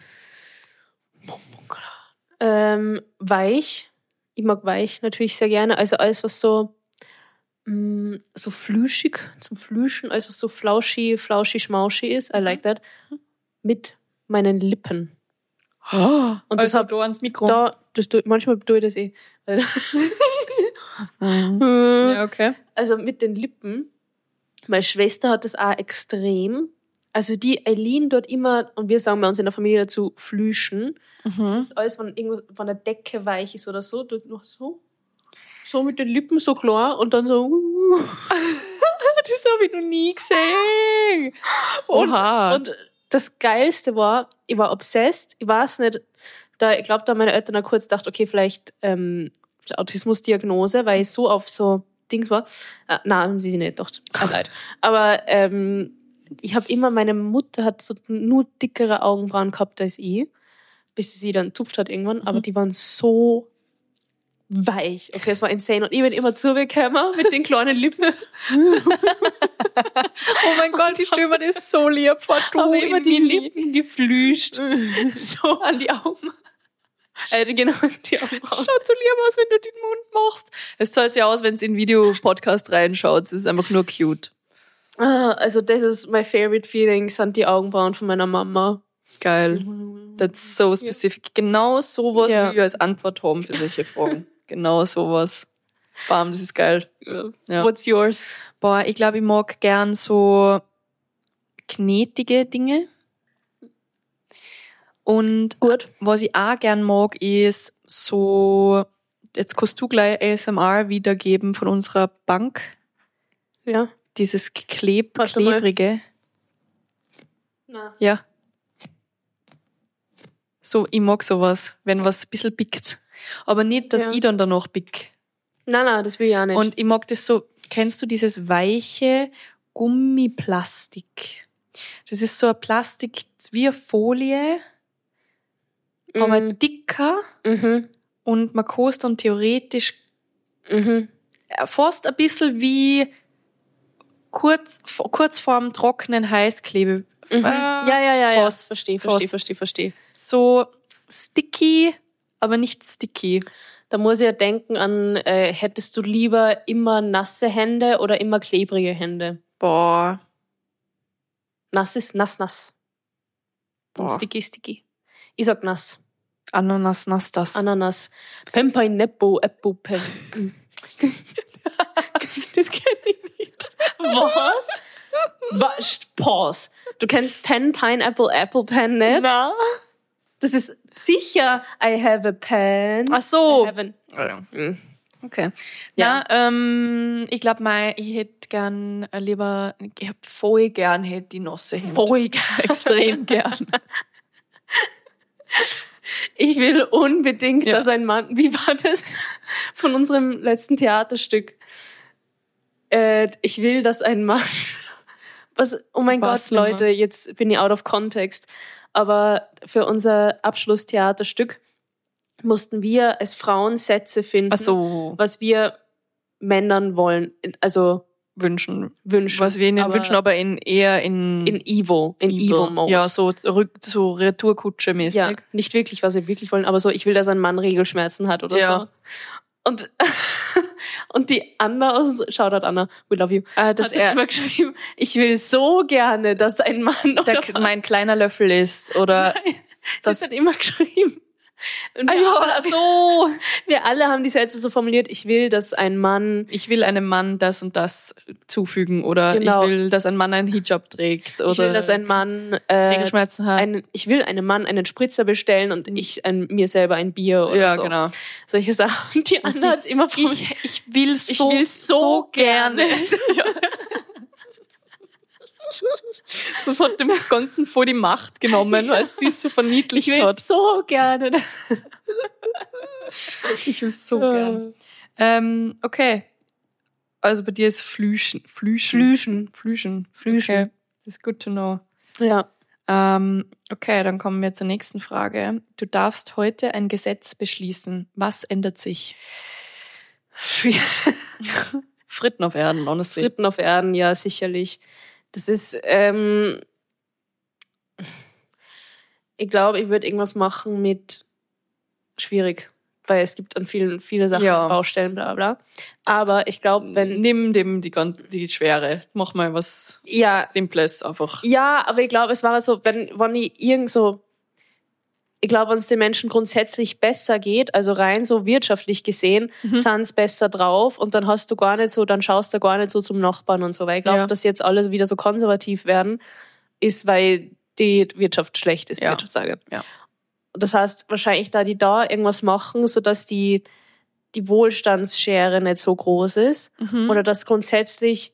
Speaker 2: Ähm, weich. Ich mag weich natürlich sehr gerne. Also alles, was so mh, so flüschig zum Flüschen, alles, was so flauschi, flauschi, schmauschi ist. I like that. Mit meinen Lippen.
Speaker 1: Oh,
Speaker 2: Und das
Speaker 1: also
Speaker 2: hab
Speaker 1: da ans Mikro.
Speaker 2: Da, das, tu- manchmal tue ich das eh.
Speaker 1: Ja, okay.
Speaker 2: Also mit den Lippen. Meine Schwester hat das auch extrem. Also die Eileen dort immer, und wir sagen bei uns in der Familie dazu, flüschen.
Speaker 1: Mhm.
Speaker 2: Das ist alles, wenn irgendwo von der Decke weich ist oder so, dort noch so. So mit den Lippen so klar und dann so.
Speaker 1: Das habe ich noch nie gesehen.
Speaker 2: Und,
Speaker 1: Oha.
Speaker 2: und das Geilste war, ich war obsessed. Ich weiß nicht, da, ich glaube, da haben meine Eltern auch kurz gedacht, okay, vielleicht ähm, Autismusdiagnose, weil ich so auf so Dings war. Äh, nein, haben sie sich nicht gedacht. Also, aber ähm, ich habe immer, meine Mutter hat so nur dickere Augenbrauen gehabt als ich, bis sie sie dann zupft hat irgendwann, aber die waren so weich. Okay, es war insane. Und ich bin immer zugekommen mit den kleinen Lippen.
Speaker 1: Oh mein Gott, ich stelle mir das so lieb vor. Du
Speaker 2: Habe immer die
Speaker 1: Mini.
Speaker 2: Lippen geflüscht. So
Speaker 1: An die Augen.
Speaker 2: äh, genau, die Augenbrauen.
Speaker 1: Schaut so lieb aus, wenn du den Mund machst. Es zahlt sich aus, wenn es in Videopodcast reinschaut. Es ist einfach nur cute.
Speaker 2: Ah, also das ist my favorite feeling, sind die Augenbrauen von meiner Mama.
Speaker 1: Geil. That's so specific. Genau sowas,
Speaker 2: Ja.
Speaker 1: wie wir als Antwort haben für solche Fragen. Genau sowas. Bam, das ist geil. Ja.
Speaker 2: What's yours?
Speaker 1: Boah, ich glaube, ich mag gern so knetige Dinge. Und
Speaker 2: Gut.
Speaker 1: was ich auch gern mag, ist so, jetzt kannst du gleich A S M R wiedergeben von unserer Bank.
Speaker 2: Ja.
Speaker 1: Dieses Kleb
Speaker 2: Warte mal.
Speaker 1: klebrige.
Speaker 2: Na.
Speaker 1: Ja. So, ich mag sowas, wenn was ein bisschen pickt. Aber nicht, dass
Speaker 2: Ja.
Speaker 1: ich dann danach pick.
Speaker 2: Nein, nein, das will ich auch nicht.
Speaker 1: Und ich mag das so, kennst du dieses weiche Gummiplastik? Das ist so ein Plastik wie eine Folie, aber
Speaker 2: Mhm.
Speaker 1: dicker,
Speaker 2: Mhm.
Speaker 1: und man kann es dann theoretisch
Speaker 2: Mhm.
Speaker 1: äh, fast ein bisschen wie kurz, v- kurz vorm trockenen Heißklebe.
Speaker 2: Mhm.
Speaker 1: Äh,
Speaker 2: Ja, ja, ja, ja.
Speaker 1: fast,
Speaker 2: Verstehe,
Speaker 1: fast.
Speaker 2: verstehe, verstehe, verstehe.
Speaker 1: So sticky, aber nicht sticky.
Speaker 2: Da muss ich ja denken an, äh, hättest du lieber immer nasse Hände oder immer klebrige Hände?
Speaker 1: Boah.
Speaker 2: Nass ist nass, nass. Und
Speaker 1: Boah.
Speaker 2: sticky, sticky. Ich sag nass.
Speaker 1: Ananas, nass das.
Speaker 2: Ananas. Pen, Pineapple, Apple, Pen.
Speaker 1: Das kenne ich nicht.
Speaker 2: Was? Was? Pause. Du kennst Pen, Pineapple, Apple, Pen nicht?
Speaker 1: Na?
Speaker 2: Das ist sicher I have a pen.
Speaker 1: Ach so.
Speaker 2: I have an- Mhm.
Speaker 1: Okay.
Speaker 2: Ja.
Speaker 1: Ja, ähm, ich glaube, ich hätte gern äh, lieber, ich hab voll gern hätte die nasse Hände.
Speaker 2: Voll geil.
Speaker 1: Extrem gern.
Speaker 2: Ich will unbedingt,
Speaker 1: Ja.
Speaker 2: dass ein Mann, wie war das von unserem letzten Theaterstück? Äh, ich will, dass ein Mann, was, oh mein
Speaker 1: Was
Speaker 2: Gott,
Speaker 1: immer.
Speaker 2: Leute, jetzt bin ich out of context. Aber für unser Abschlusstheaterstück mussten wir als Frauen Sätze finden,
Speaker 1: Ach so,
Speaker 2: was wir Männern wollen, also
Speaker 1: wünschen.
Speaker 2: wünschen.
Speaker 1: Was wir ihnen
Speaker 2: Aber
Speaker 1: wünschen, aber in, eher in,
Speaker 2: in Evil, in Evil, Mode.
Speaker 1: Ja, so, rück, so Retourkutsche-mäßig.
Speaker 2: Ja, nicht wirklich, was wir wirklich wollen, aber so, ich will, dass ein Mann Regelschmerzen hat oder
Speaker 1: Ja.
Speaker 2: so. Und, und die Anna aus uns, Shoutout Anna, we love you,
Speaker 1: Äh, dass
Speaker 2: hat dann
Speaker 1: er
Speaker 2: immer geschrieben, ich will so gerne, dass ein Mann oder
Speaker 1: der, mein kleiner Löffel ist. Oder
Speaker 2: das
Speaker 1: das.
Speaker 2: hat immer geschrieben. Und
Speaker 1: Ah
Speaker 2: wir,
Speaker 1: ja,
Speaker 2: alle,
Speaker 1: ach so.
Speaker 2: wir alle haben die Sätze so formuliert, ich will, dass ein Mann,
Speaker 1: Ich will einem Mann das und das zufügen. Oder
Speaker 2: Genau.
Speaker 1: ich will, dass ein Mann einen Hijab trägt. Oder
Speaker 2: ich will, dass ein Mann, äh,
Speaker 1: Regelschmerzen hat.
Speaker 2: einen, ich will einem Mann einen Spritzer bestellen und ich ein, mir selber ein Bier oder
Speaker 1: ja,
Speaker 2: so.
Speaker 1: genau.
Speaker 2: Solche Sachen. Und die
Speaker 1: Und sie-
Speaker 2: Anna hat immer formuliert.
Speaker 1: Ich, ich will so,
Speaker 2: will so gerne.
Speaker 1: ja. Das hat dem Ganzen voll die Macht genommen, weil sie es so
Speaker 2: Ich
Speaker 1: verniedlicht
Speaker 2: will
Speaker 1: hat.
Speaker 2: so gerne. dass-
Speaker 1: Ich will so gern. Ähm, okay. Also bei dir ist Flüschen. Flüschen.
Speaker 2: Flüschen.
Speaker 1: Flüschen.
Speaker 2: Flüschen.
Speaker 1: Okay. Das ist good to know.
Speaker 2: Ja.
Speaker 1: Ähm, okay, dann kommen wir zur nächsten Frage. Du darfst heute ein Gesetz beschließen. Was ändert sich? Fritten auf Erden, honestly.
Speaker 2: Fritten auf Erden, ja, sicherlich. Das ist, ähm, ich glaube, ich würde irgendwas machen mit schwierig, weil es gibt an vielen, viele Sachen,
Speaker 1: Ja.
Speaker 2: Baustellen, bla bla. Aber ich glaube, wenn...
Speaker 1: Nimm dem die, gan- die Schwere. Mach mal was
Speaker 2: Ja.
Speaker 1: Simples einfach.
Speaker 2: Ja, aber ich glaube, es war halt so, wenn, wenn ich irgend so, ich glaube, wenn es den Menschen grundsätzlich besser geht, also rein so wirtschaftlich gesehen,
Speaker 1: Mhm.
Speaker 2: sind sie besser drauf und dann hast du gar nicht so, dann schaust du gar nicht so zum Nachbarn und so, weil ich glaube,
Speaker 1: Ja.
Speaker 2: dass jetzt alle wieder so konservativ werden, ist, weil die Wirtschaft schlecht ist, die
Speaker 1: Ja.
Speaker 2: Wirtschaftslage.
Speaker 1: Ja.
Speaker 2: Das heißt, wahrscheinlich da die da irgendwas machen, sodass die, die Wohlstandsschere nicht so groß ist
Speaker 1: Mhm.
Speaker 2: oder dass grundsätzlich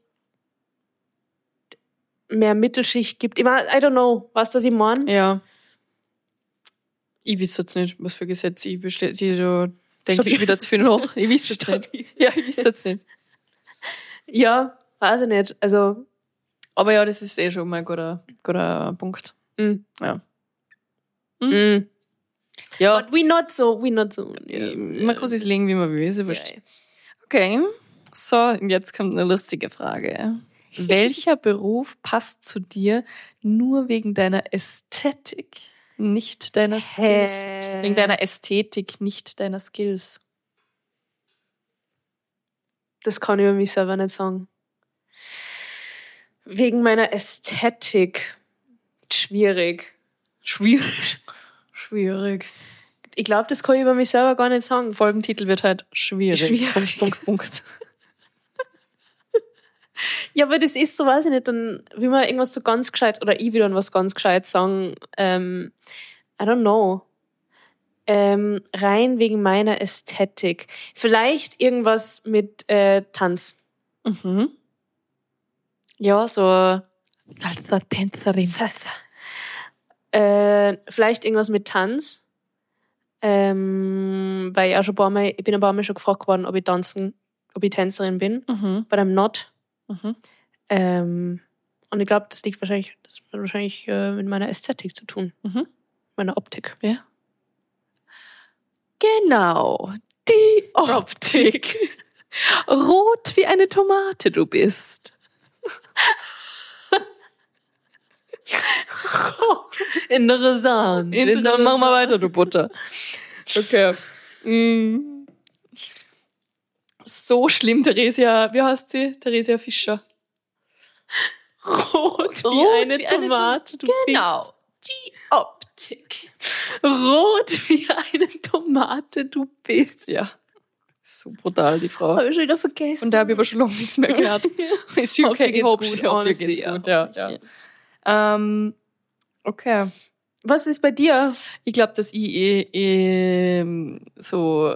Speaker 2: mehr Mittelschicht gibt. Ich mein, I don't know, was das ich meine?
Speaker 1: Ja. Ich weiß jetzt nicht, was für Gesetze ich beschließe. Da denke
Speaker 2: Stabil.
Speaker 1: ich wieder zu viel nach. Ich weiß jetzt nicht. Ja, ich weiß jetzt nicht.
Speaker 2: Ja, weiß ich nicht. Also,
Speaker 1: Aber ja, das ist eh schon mal ein guter, guter Punkt.
Speaker 2: mm.
Speaker 1: Ja.
Speaker 2: Mm.
Speaker 1: Ja,
Speaker 2: But we not so, we not so.
Speaker 1: man kann sich legen, wie man will. Ist ja wurscht.
Speaker 2: Ja.
Speaker 1: Okay. So, und jetzt kommt eine lustige Frage. Welcher Beruf passt zu dir nur wegen deiner Ästhetik, nicht deiner Skills?
Speaker 2: Hä?
Speaker 1: Wegen deiner Ästhetik, nicht deiner Skills.
Speaker 2: Das kann ich über mich selber nicht sagen. Wegen meiner Ästhetik. Schwierig.
Speaker 1: Schwierig. Schwierig.
Speaker 2: Ich glaube, das kann ich über mich selber gar nicht sagen.
Speaker 1: Folgentitel wird halt schwierig.
Speaker 2: Schwierig.
Speaker 1: Punkt, Punkt, Punkt.
Speaker 2: Ja, aber das ist so, weiß ich nicht, dann will man irgendwas so ganz gescheit, oder ich will dann was ganz gescheit sagen, ähm, I don't know. Ähm, rein wegen meiner Ästhetik. Vielleicht irgendwas mit äh, Tanz.
Speaker 1: Mhm. Ja, so Tänzerin.
Speaker 2: Äh, vielleicht irgendwas mit Tanz. Ähm, weil ich auch schon ein paar Mal, ich bin ein paar Mal schon gefragt worden, ob ich tanzen, ob ich Tänzerin bin.
Speaker 1: Mhm.
Speaker 2: But I'm not.
Speaker 1: Mhm.
Speaker 2: Ähm, und ich glaube, das liegt wahrscheinlich, das hat wahrscheinlich äh, mit meiner Ästhetik zu tun.
Speaker 1: Mhm.
Speaker 2: Meiner Optik.
Speaker 1: Ja. Genau. Die Optik. Rot wie eine Tomate du bist.
Speaker 2: Interessant.
Speaker 1: Dann machen wir weiter, du Butter. Okay. Mm. So schlimm, Theresia. Wie heißt sie? Theresia Fischer.
Speaker 2: Rot wie
Speaker 1: Rot
Speaker 2: eine
Speaker 1: wie eine
Speaker 2: Tomate. Du
Speaker 1: Genau. Die Optik.
Speaker 2: bist rot wie eine Tomate, du bist.
Speaker 1: Ja. So brutal, die Frau.
Speaker 2: Habe ich schon wieder vergessen.
Speaker 1: Und da habe ich aber schon lange nichts mehr gehört. Ist she
Speaker 2: Hoffe,
Speaker 1: okay?
Speaker 2: geht's
Speaker 1: Hope,
Speaker 2: gut,
Speaker 1: she- hope, ihr
Speaker 2: honestly,
Speaker 1: geht's
Speaker 2: ja.
Speaker 1: gut. Ja, ja. Ähm, okay.
Speaker 2: Was ist bei dir?
Speaker 1: Ich glaube, dass ich eh, eh so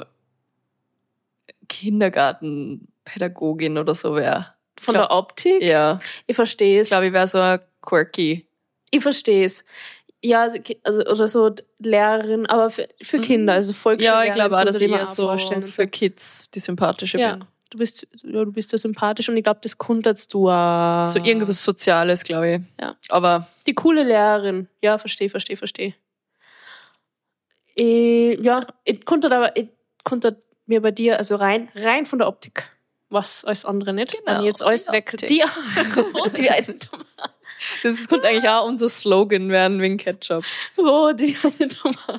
Speaker 1: Kindergartenpädagogin oder so wäre.
Speaker 2: Von der Optik?
Speaker 1: Ja.
Speaker 2: Ich verstehe es.
Speaker 1: Ich glaube, ich wäre so ein quirky.
Speaker 2: Ich verstehe es. Ja, also, ki- also oder so Lehrerin, aber für, für Kinder, also
Speaker 1: Ja,
Speaker 2: Volksschullehrerin.
Speaker 1: ich glaube auch,
Speaker 2: konnte
Speaker 1: dass
Speaker 2: ich
Speaker 1: ich
Speaker 2: mir
Speaker 1: eher
Speaker 2: auch
Speaker 1: so
Speaker 2: vorstellen und
Speaker 1: für Kids die sympathische
Speaker 2: Ja,
Speaker 1: bin.
Speaker 2: du bist, ja, du bist ja sympathisch und ich glaube, das konntest du auch.
Speaker 1: So irgendwas Soziales, glaube ich.
Speaker 2: Ja.
Speaker 1: Aber
Speaker 2: Die coole Lehrerin. Ja, verstehe, verstehe, verstehe. Ich, ja, ich konnte aber, ich konnte mir bei dir, also rein, rein von der Optik, was als andere nicht.
Speaker 1: Genau,
Speaker 2: Wenn ich jetzt alles
Speaker 1: die
Speaker 2: weg.
Speaker 1: Optik.
Speaker 2: Die rot wie eine Tomate.
Speaker 1: das könnte eigentlich auch unser Slogan werden wegen Ketchup.
Speaker 2: Rot wie eine Tomate.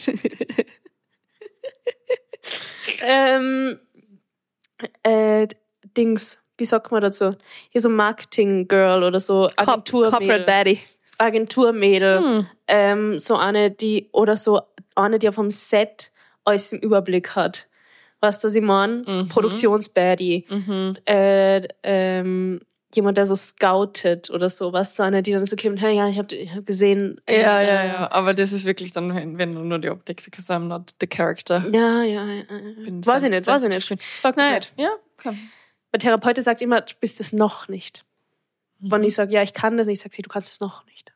Speaker 2: ähm, äh, Dings, wie sagt man dazu? Hier so Marketing-Girl oder so Agenturmädel.
Speaker 1: Daddy.
Speaker 2: Agenturmädel.
Speaker 1: Hm.
Speaker 2: Ähm, so eine, die, oder so eine, die auf dem Set alles im Überblick hat. Weißt du, was ich meine?
Speaker 1: Mhm.
Speaker 2: Produktionsbaddie.
Speaker 1: Mhm.
Speaker 2: Äh, ähm, jemand, der so scoutet oder so. Weißt du, eine, die dann so kommt, hey, ja, ich habe ich hab gesehen.
Speaker 1: Ja,
Speaker 2: äh,
Speaker 1: ja, ja. Aber das ist wirklich dann, wenn, wenn nur die Optik, because I'm not the character.
Speaker 2: Ja, ja, ja.
Speaker 1: Bin
Speaker 2: Weiß ich
Speaker 1: sen-
Speaker 2: nicht, weiß ich
Speaker 1: sensitive.
Speaker 2: nicht. Sag
Speaker 1: Nein.
Speaker 2: nicht.
Speaker 1: Ja, komm.
Speaker 2: Mein Therapeut sagt immer, du bist es noch nicht. Wenn ich sage, ja, ich kann das nicht, sagt sie, du kannst es noch nicht.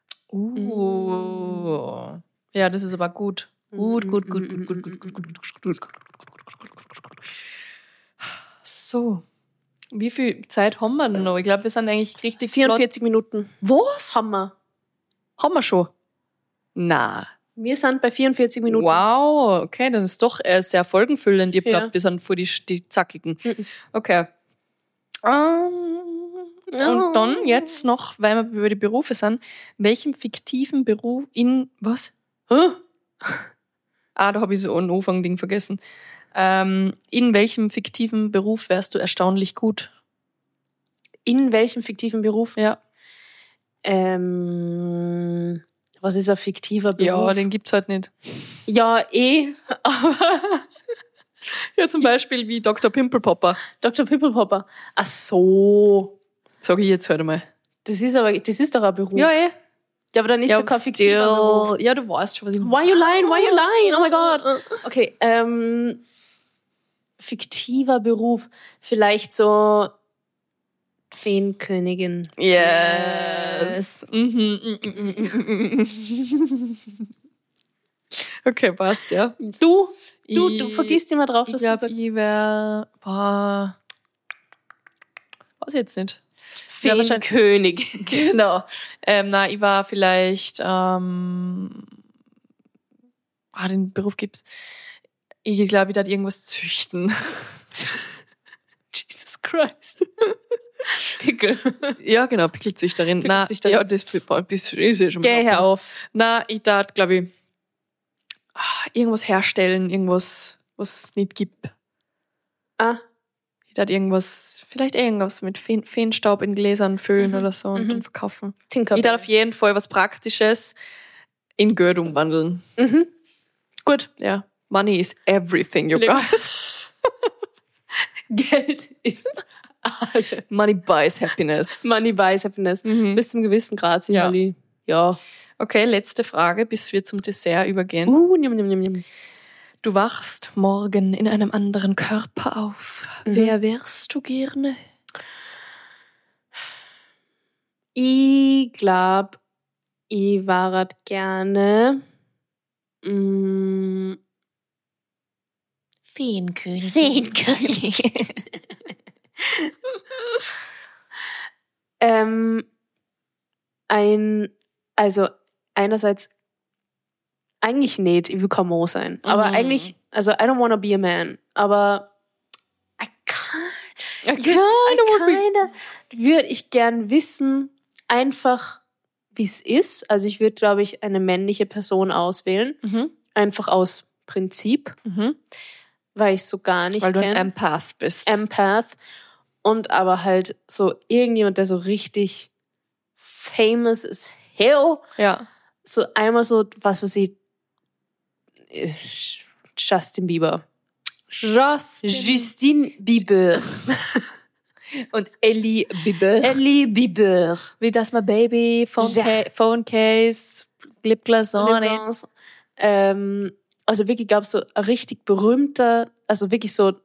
Speaker 1: Uh. Ja, das ist aber gut. Gut, gut, gut, gut, gut, gut, gut, gut, gut, gut, gut. So. Wie viel Zeit haben wir denn noch? Ich glaube, wir sind eigentlich richtig
Speaker 2: vierundvierzig Minuten.
Speaker 1: flott. Was?
Speaker 2: Hammer.
Speaker 1: Haben wir schon? Na.
Speaker 2: Wir sind bei vierundvierzig Minuten.
Speaker 1: Wow, okay, dann ist doch äh, sehr folgenfüllend. Ich
Speaker 2: Ja.
Speaker 1: glaube, wir sind vor die, die zackigen.
Speaker 2: Mhm.
Speaker 1: Okay. Um, und dann jetzt noch, weil wir über die Berufe sind, welchem fiktiven Beruf in, was? Hä? Ah, da habe ich so ein Anfang-Ding vergessen. Ähm, in welchem fiktiven Beruf wärst du erstaunlich gut?
Speaker 2: In welchem fiktiven Beruf?
Speaker 1: Ja.
Speaker 2: Ähm, was ist ein fiktiver Beruf?
Speaker 1: Ja, den gibt's halt nicht.
Speaker 2: Ja, eh. Aber
Speaker 1: ja, zum Beispiel wie Doktor Pimpelpopper.
Speaker 2: Doktor Pimpelpopper. Ach so.
Speaker 1: Sag ich jetzt halt mal.
Speaker 2: Das ist aber, das ist doch ein Beruf.
Speaker 1: Ja, eh.
Speaker 2: Ja, aber dann ist
Speaker 1: ja,
Speaker 2: ja kein fiktiver Beruf.
Speaker 1: Ja, du weißt schon, was ich meine.
Speaker 2: Why you lying? Why you lying? Oh my God. Okay, ähm, fiktiver Beruf. Vielleicht so Feenkönigin.
Speaker 1: Yes. Mhm. Okay, passt, ja.
Speaker 2: Du? Du,
Speaker 1: ich,
Speaker 2: du vergisst immer drauf,
Speaker 1: ich
Speaker 2: dass
Speaker 1: glaub,
Speaker 2: du sagst.
Speaker 1: Ich wäre, boah, weiß ich jetzt nicht.
Speaker 2: Feenkönig.
Speaker 1: Genau. Ähm, na, ich war vielleicht, ähm, ah, den Beruf gibt's. Ich glaube, ich darf irgendwas züchten.
Speaker 2: Jesus Christ. Pickel.
Speaker 1: Ja, genau, Pickelzüchterin. Na,
Speaker 2: Pickelzüchterin.
Speaker 1: ja, das ist ja schon
Speaker 2: Geh
Speaker 1: mal.
Speaker 2: her auf.
Speaker 1: Na, ich darf, glaube ich, irgendwas herstellen, irgendwas, was es nicht gibt.
Speaker 2: Ah.
Speaker 1: Ich darf irgendwas, vielleicht irgendwas mit Feen, Feenstaub in Gläsern füllen
Speaker 2: Mhm.
Speaker 1: oder so und
Speaker 2: Mhm.
Speaker 1: dann verkaufen.
Speaker 2: Tinkerbell.
Speaker 1: Ich darf auf jeden Fall was Praktisches in Geld umwandeln.
Speaker 2: Mhm. Gut.
Speaker 1: Ja. Money is everything, you
Speaker 2: Leben.
Speaker 1: guys.
Speaker 2: Geld ist alles.
Speaker 1: Money buys happiness.
Speaker 2: Money buys happiness.
Speaker 1: Mhm.
Speaker 2: Bis zum gewissen Grad, sicherlich. Ja.
Speaker 1: Okay, letzte Frage, bis wir zum Dessert übergehen.
Speaker 2: Uh, nimm, nimm, nimm, nimm.
Speaker 1: Du wachst morgen in einem anderen Körper auf.
Speaker 2: Mhm.
Speaker 1: Wer wärst du gerne?
Speaker 2: Ich glaub, ich war gerne mm,
Speaker 3: Feenkönig. Feenkönig.
Speaker 2: ähm, ein, also einerseits eigentlich nicht, ich will kein Mann sein, aber
Speaker 1: Mhm.
Speaker 2: eigentlich, also I don't wanna be a man, aber I can't,
Speaker 1: I
Speaker 2: ich kinda, würde ich gern wissen, einfach wie es ist, also ich würde, glaube ich, eine männliche Person auswählen,
Speaker 1: Mhm.
Speaker 2: einfach aus Prinzip,
Speaker 1: Mhm.
Speaker 2: weil ich so gar nicht
Speaker 1: Weil du ein
Speaker 2: kenne.
Speaker 1: Empath bist.
Speaker 2: Empath und aber halt so irgendjemand, der so richtig famous is hell,
Speaker 1: ja.
Speaker 2: so einmal so, was weiß ich, äh, Justin Bieber.
Speaker 1: Justin.
Speaker 2: Justin Bieber.
Speaker 1: Und Ellie Bieber.
Speaker 2: Ellie Bieber.
Speaker 1: Wie das mal Baby, Phone,
Speaker 2: Ja.
Speaker 1: ca- Phone Case, Lipgloss on it.
Speaker 2: Ähm, also wirklich, glaube so ein richtig berühmter, also wirklich so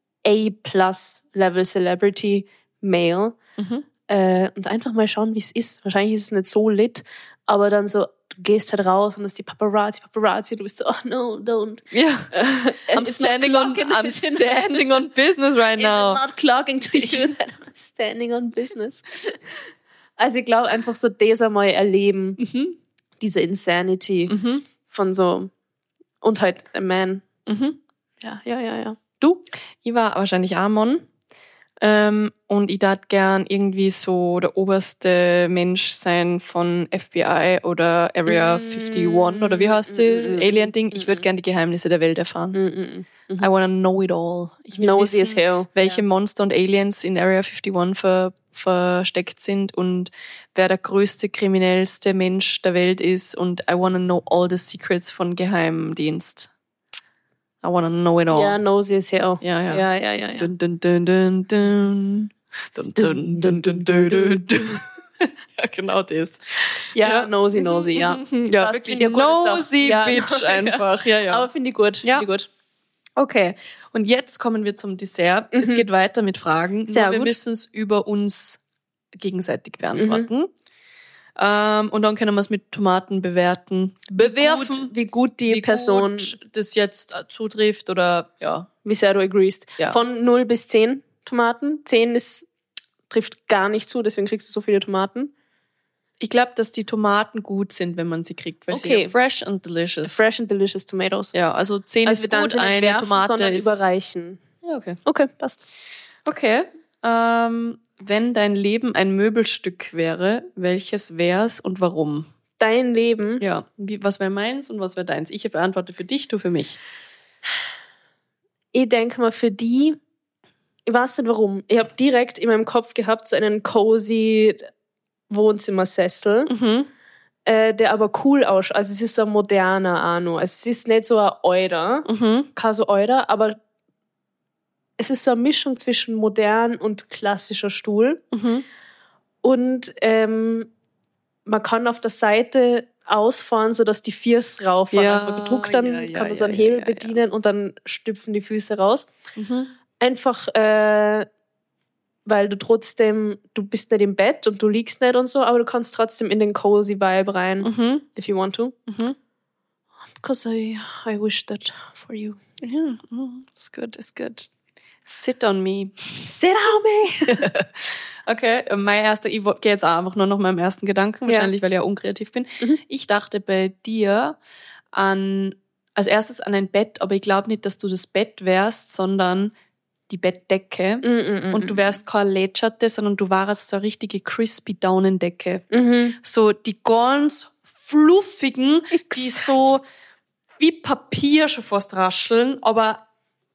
Speaker 2: A-Plus-Level Celebrity Male.
Speaker 1: Mhm.
Speaker 2: Äh, und einfach mal schauen, wie es ist. Wahrscheinlich ist es nicht so lit, aber dann so, du gehst halt raus und es ist die Paparazzi, Paparazzi, du bist so, oh no, don't.
Speaker 1: Ja. I'm
Speaker 2: It's not
Speaker 1: standing on,
Speaker 2: clocking.
Speaker 1: I'm standing on business right
Speaker 2: Is
Speaker 1: now.
Speaker 2: it not clocking to you that I'm standing on business? Also ich glaube einfach so das einmal erleben,
Speaker 1: Mhm.
Speaker 2: diese Insanity
Speaker 1: Mhm.
Speaker 2: von so, und halt ein Man.
Speaker 1: Mhm.
Speaker 2: Ja, ja, ja, ja. Du?
Speaker 1: Ich war wahrscheinlich auch ein Mann. Ähm, und ich darf gern irgendwie so der oberste Mensch sein von F B I oder Area
Speaker 2: Mm.
Speaker 1: einundfünfzig oder wie heißt die
Speaker 2: Mm, mm, mm,
Speaker 1: Alien-Ding?
Speaker 2: mm,
Speaker 1: Ich würde
Speaker 2: mm.
Speaker 1: gern die Geheimnisse der Welt erfahren.
Speaker 2: Mm-mm.
Speaker 1: I wanna know it all. Ich will
Speaker 2: Nosy as
Speaker 1: wissen,
Speaker 2: hell.
Speaker 1: welche
Speaker 2: Ja.
Speaker 1: Monster und Aliens in Area einundfünfzig ver versteckt sind und wer der größte, kriminellste Mensch der Welt ist und I wanna know all the secrets von Geheimdienst. I wanna know it all.
Speaker 2: Ja, nosy as hell.
Speaker 1: Ja, ja.
Speaker 2: Ja, ja, ja, ja.
Speaker 1: Dun, dun, dun, dun, dun. Dun, dun, dun, dun, dun, dun, dun. Ja, genau das.
Speaker 2: Ja, nosy, nosy, ja.
Speaker 1: Ja,
Speaker 2: Das
Speaker 1: wirklich
Speaker 2: finde ich eine gute Sache.
Speaker 1: nosy
Speaker 2: Ja.
Speaker 1: bitch einfach. Ja, ja.
Speaker 2: Aber finde ich gut.
Speaker 1: Ja.
Speaker 2: Finde ich gut.
Speaker 1: Okay, und jetzt kommen wir zum Dessert. Es
Speaker 2: Mhm.
Speaker 1: geht weiter mit Fragen.
Speaker 2: Sehr
Speaker 1: Nur wir
Speaker 2: gut.
Speaker 1: müssen es über uns gegenseitig beantworten. Ähm, und dann können wir es mit Tomaten bewerten. Bewerfen,
Speaker 2: Gut, wie gut die
Speaker 1: wie
Speaker 2: Person,
Speaker 1: gut das jetzt äh, zutrifft oder ja.
Speaker 2: wie sehr du agreest.
Speaker 1: Ja.
Speaker 2: Von null bis zehn Tomaten. zehn ist, trifft gar nicht zu, deswegen kriegst du so viele Tomaten.
Speaker 1: Ich glaube, dass die Tomaten gut sind, wenn man sie kriegt, weil sie
Speaker 2: Okay.
Speaker 1: ja fresh and delicious.
Speaker 2: Fresh and delicious tomatoes.
Speaker 1: Ja, also zehn
Speaker 2: Also
Speaker 1: ist
Speaker 2: wir dann
Speaker 1: gut,
Speaker 2: sie nicht
Speaker 1: eine
Speaker 2: werfen,
Speaker 1: Tomate
Speaker 2: sondern
Speaker 1: ist...
Speaker 2: überreichen.
Speaker 1: Ja, okay.
Speaker 2: Okay, passt.
Speaker 1: Okay. Ähm, wenn dein Leben ein Möbelstück wäre, welches wär's und warum?
Speaker 2: Dein Leben?
Speaker 1: Ja, wie, was wäre meins und was wäre deins? Ich beantworte für dich, du für mich.
Speaker 2: Ich denke mal für die, ich weiß nicht warum, ich habe direkt in meinem Kopf gehabt so einen cozy Wohnzimmersessel,
Speaker 1: Mhm.
Speaker 2: äh, der aber cool ausschaut. Also es ist so ein moderner auch noch. Also es ist nicht so ein Euder,
Speaker 1: Mhm.
Speaker 2: kein so Euder, aber es ist so eine Mischung zwischen modern und klassischer Stuhl.
Speaker 1: Mhm.
Speaker 2: Und ähm, man kann auf der Seite ausfahren, sodass die Füße rauffahren.
Speaker 1: Ja,
Speaker 2: also man gedruckt, dann
Speaker 1: ja, ja,
Speaker 2: kann man so einen
Speaker 1: ja,
Speaker 2: Hebel
Speaker 1: ja, ja.
Speaker 2: bedienen und dann stüpfen die Füße raus.
Speaker 1: Mhm.
Speaker 2: Einfach, äh, weil du trotzdem, du bist nicht im Bett und du liegst nicht und so, aber du kannst trotzdem in den cozy Vibe rein,
Speaker 1: Mhm.
Speaker 2: if you want to.
Speaker 1: Mhm.
Speaker 2: Because I, I wish that for you.
Speaker 1: Ja, ist gut, ist gut. Sit on me.
Speaker 2: Sit on me!
Speaker 1: Okay, mein erster, ich gehe jetzt auch einfach nur noch meinem ersten Gedanken, wahrscheinlich, weil ich ja unkreativ bin.
Speaker 2: Mhm.
Speaker 1: Ich dachte bei dir an, als erstes an ein Bett, aber ich glaube nicht, dass du das Bett wärst, sondern die Bettdecke.
Speaker 2: Mm, mm, mm,
Speaker 1: Und du wärst keine Lädschatte, sondern du warst so eine richtige crispy Daunendecke.
Speaker 2: Mhm.
Speaker 1: So die ganz fluffigen, die so wie Papier schon fast rascheln, aber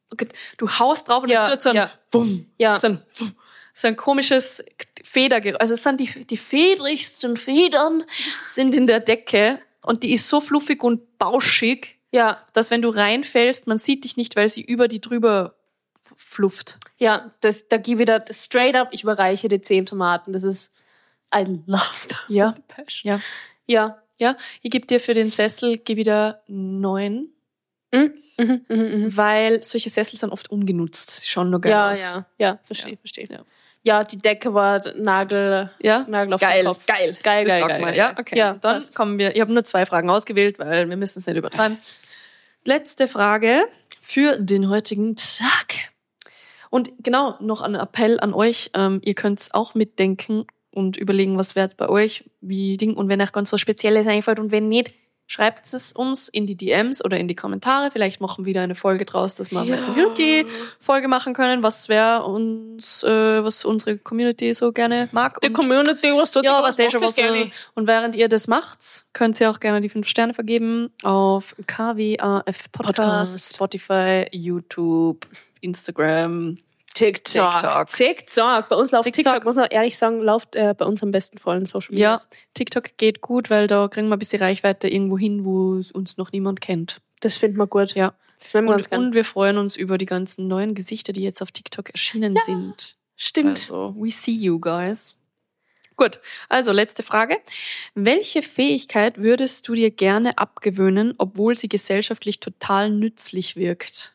Speaker 1: du haust drauf und
Speaker 2: Ja,
Speaker 1: es tut so ein
Speaker 2: ja.
Speaker 1: Bumm,
Speaker 2: Ja.
Speaker 1: so ein, so ein komisches Federgeräusch. Also es sind die, die fedrigsten Federn sind in der Decke und die ist so fluffig und bauschig,
Speaker 2: Ja,
Speaker 1: dass wenn du reinfällst, man sieht dich nicht, weil sie über die drüber flufft.
Speaker 2: ja, das, da gebe ich wieder das straight up, ich überreiche dir zehn Tomaten. Das ist, I love that.
Speaker 1: Ja, ja,
Speaker 2: Ja.
Speaker 1: ja. Ich gebe dir für den Sessel gebe wieder neun,
Speaker 2: Mhm. Mhm, mhm, mhm.
Speaker 1: weil solche Sessel sind oft ungenutzt. Sie schauen nur geil
Speaker 2: Ja,
Speaker 1: aus.
Speaker 2: ja, ja, verstehe,
Speaker 1: Ja.
Speaker 2: verstehe.
Speaker 1: Ja.
Speaker 2: Ja, die Decke war Nagel,
Speaker 1: Ja?
Speaker 2: Nagel auf
Speaker 1: Geil,
Speaker 2: den Kopf.
Speaker 1: geil.
Speaker 2: Geil,
Speaker 1: Das
Speaker 2: geil,
Speaker 1: taugt
Speaker 2: geil,
Speaker 1: mir.
Speaker 2: geil.
Speaker 1: Ja, okay.
Speaker 2: Ja,
Speaker 1: Dann
Speaker 2: passt.
Speaker 1: kommen wir. Ich habe nur zwei Fragen ausgewählt, weil wir müssen es nicht übertreiben. Letzte Frage für den heutigen Tag. Und genau, noch ein Appell an euch. Ähm, ihr könnt auch mitdenken und überlegen, was wird bei euch, wie Ding. Und wenn euch ganz was Spezielles einfällt und wenn nicht, schreibt es uns in die D Ms oder in die Kommentare. Vielleicht machen wir wieder eine Folge draus, dass wir
Speaker 2: Ja.
Speaker 1: eine Community-Folge machen können. Was wäre uns, äh, was unsere Community so gerne mag.
Speaker 2: Die
Speaker 1: Und
Speaker 2: Community, was tut
Speaker 1: ja, was der schon was.
Speaker 2: gerne.
Speaker 1: äh, Und während ihr das macht, könnt ihr auch gerne die fünf Sterne vergeben auf K W A F Podcast,
Speaker 2: Podcast.
Speaker 1: Spotify, YouTube, Instagram.
Speaker 2: TikTok.
Speaker 1: TikTok.
Speaker 2: TikTok. Bei uns läuft TikTok,
Speaker 1: TikTok.
Speaker 2: muss man ehrlich sagen, läuft äh, bei uns am besten vollen Social Media.
Speaker 1: Ja, TikTok geht gut, weil da kriegen wir ein bisschen Reichweite irgendwo hin, wo uns noch niemand kennt.
Speaker 2: Das finden wir gut.
Speaker 1: Ja.
Speaker 2: Das wollen wir ganz
Speaker 1: Und,
Speaker 2: gerne.
Speaker 1: und wir freuen uns über die ganzen neuen Gesichter, die jetzt auf TikTok erschienen sind.
Speaker 2: Stimmt.
Speaker 1: Also, we see you guys. Gut, also letzte Frage. Welche Fähigkeit würdest du dir gerne abgewöhnen, obwohl sie gesellschaftlich total nützlich wirkt?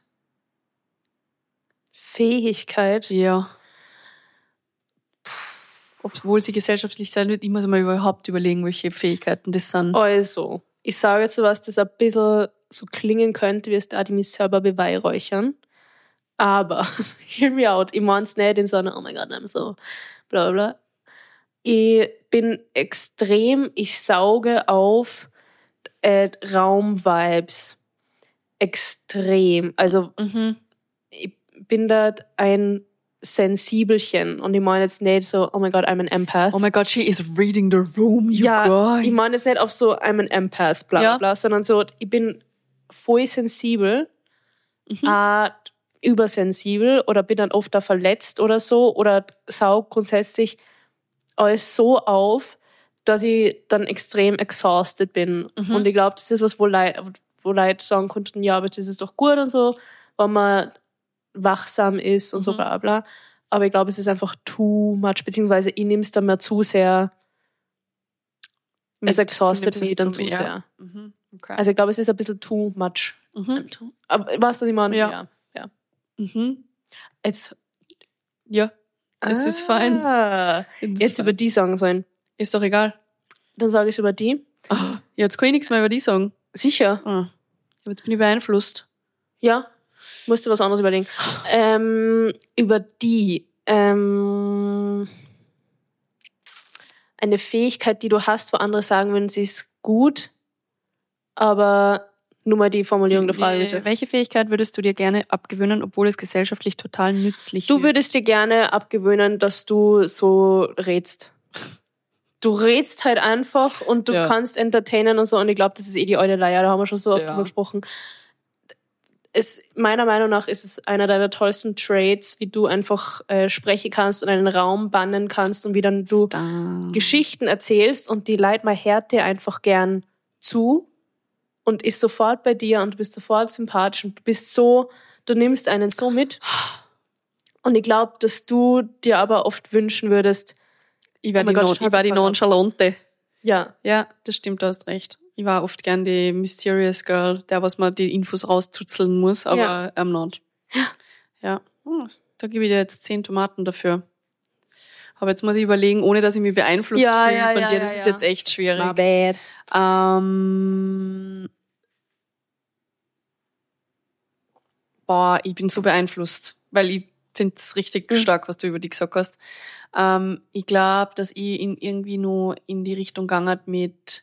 Speaker 2: Fähigkeit.
Speaker 1: Ja. Obwohl sie gesellschaftlich sein wird, ich muss mal überhaupt überlegen, welche Fähigkeiten das sind.
Speaker 2: Also, ich sage jetzt was, das ein bisschen so klingen könnte, wie es da die mich selber beweihräuchern. Aber, hear me out, ich meine es nicht in so einer, oh mein Gott, I'm so, bla bla bla. Ich bin extrem, ich sauge auf äh, Raumvibes. Extrem. Also,
Speaker 1: Mhm.
Speaker 2: ich bin da ein Sensibelchen. Und ich meine jetzt nicht so, oh mein Gott, I'm an Empath.
Speaker 1: Oh my God, she is reading the room, you
Speaker 2: ja,
Speaker 1: guys.
Speaker 2: ich meine jetzt nicht auf so, I'm an Empath, bla bla
Speaker 1: Ja.
Speaker 2: bla, sondern so, ich bin voll sensibel,
Speaker 1: Mhm.
Speaker 2: äh, übersensibel oder bin dann oft da verletzt oder so oder saug grundsätzlich alles so auf, dass ich dann extrem exhausted bin.
Speaker 1: Mhm.
Speaker 2: Und ich glaube, das ist was, wo Leute, wo Leute sagen könnten, ja, aber das ist doch gut und so, wenn man wachsam ist und so
Speaker 1: Mhm.
Speaker 2: bla bla. Aber ich glaube, es ist einfach too much, beziehungsweise ich nehme es dann mehr zu sehr, es exhaustet
Speaker 1: nimmst
Speaker 2: mich
Speaker 1: es
Speaker 2: dann
Speaker 1: zu-
Speaker 2: zu
Speaker 1: ja.
Speaker 2: sehr.
Speaker 1: Mhm. Okay.
Speaker 2: Also ich glaube, es ist ein bisschen too much.
Speaker 1: mhm.
Speaker 2: Aber was das ich meine?
Speaker 1: Ja.
Speaker 2: Ja. ja.
Speaker 1: Mhm. Jetzt, ja, es ist fein.
Speaker 2: Ah,
Speaker 1: Es
Speaker 2: jetzt
Speaker 1: ist
Speaker 2: über
Speaker 1: fein.
Speaker 2: die sagen sollen.
Speaker 1: Ist doch egal.
Speaker 2: Dann sage ich es über die.
Speaker 1: Ah, jetzt kann ich nichts mehr über die sagen.
Speaker 2: Sicher.
Speaker 1: Ah, jetzt bin ich beeinflusst.
Speaker 2: Ja. Musst du was anderes überlegen. Ähm, über die. Ähm, eine Fähigkeit, die du hast, wo andere sagen würden, sie ist gut, aber Nur mal die Formulierung der Frage, bitte.
Speaker 1: Welche Fähigkeit würdest du dir gerne abgewöhnen, obwohl es gesellschaftlich total nützlich ist?
Speaker 2: Du würdest dir gerne abgewöhnen, dass du so rätst. Du rätst halt einfach und du ja. kannst entertainen und so. Und ich glaube, das ist eh die alte Leier, da haben wir schon so oft ja. drüber gesprochen. Es, meiner Meinung nach ist es einer deiner tollsten Traits, wie du einfach äh, sprechen kannst und einen Raum bannen kannst und wie dann du Star. Geschichten erzählst und die Leute mal hört dir einfach gern zu und ist sofort bei dir und du bist sofort sympathisch und du bist so, du nimmst einen so mit. Und ich glaube, dass du dir aber oft wünschen würdest,
Speaker 1: ich war, oh die, Gott, non- ich war die Nonchalante.
Speaker 2: Ja.
Speaker 1: Ja, das stimmt, du hast recht. Ich war oft gern die Mysterious Girl, der, was man die Infos rauszuzeln muss, aber ja. I'm not.
Speaker 2: Ja.
Speaker 1: Ja, oh, da gebe ich dir jetzt zehn Tomaten dafür. Aber jetzt muss ich überlegen, ohne dass ich mich beeinflusst
Speaker 2: ja,
Speaker 1: fühle
Speaker 2: ja,
Speaker 1: von
Speaker 2: ja,
Speaker 1: dir.
Speaker 2: Ja,
Speaker 1: das
Speaker 2: ja.
Speaker 1: ist jetzt echt schwierig.
Speaker 2: My bad.
Speaker 1: Ähm, boah, ich bin so beeinflusst, weil ich finde es richtig mhm. stark, was du über dich gesagt hast. Ähm, ich glaube, dass ich in irgendwie nur in die Richtung gegangen mit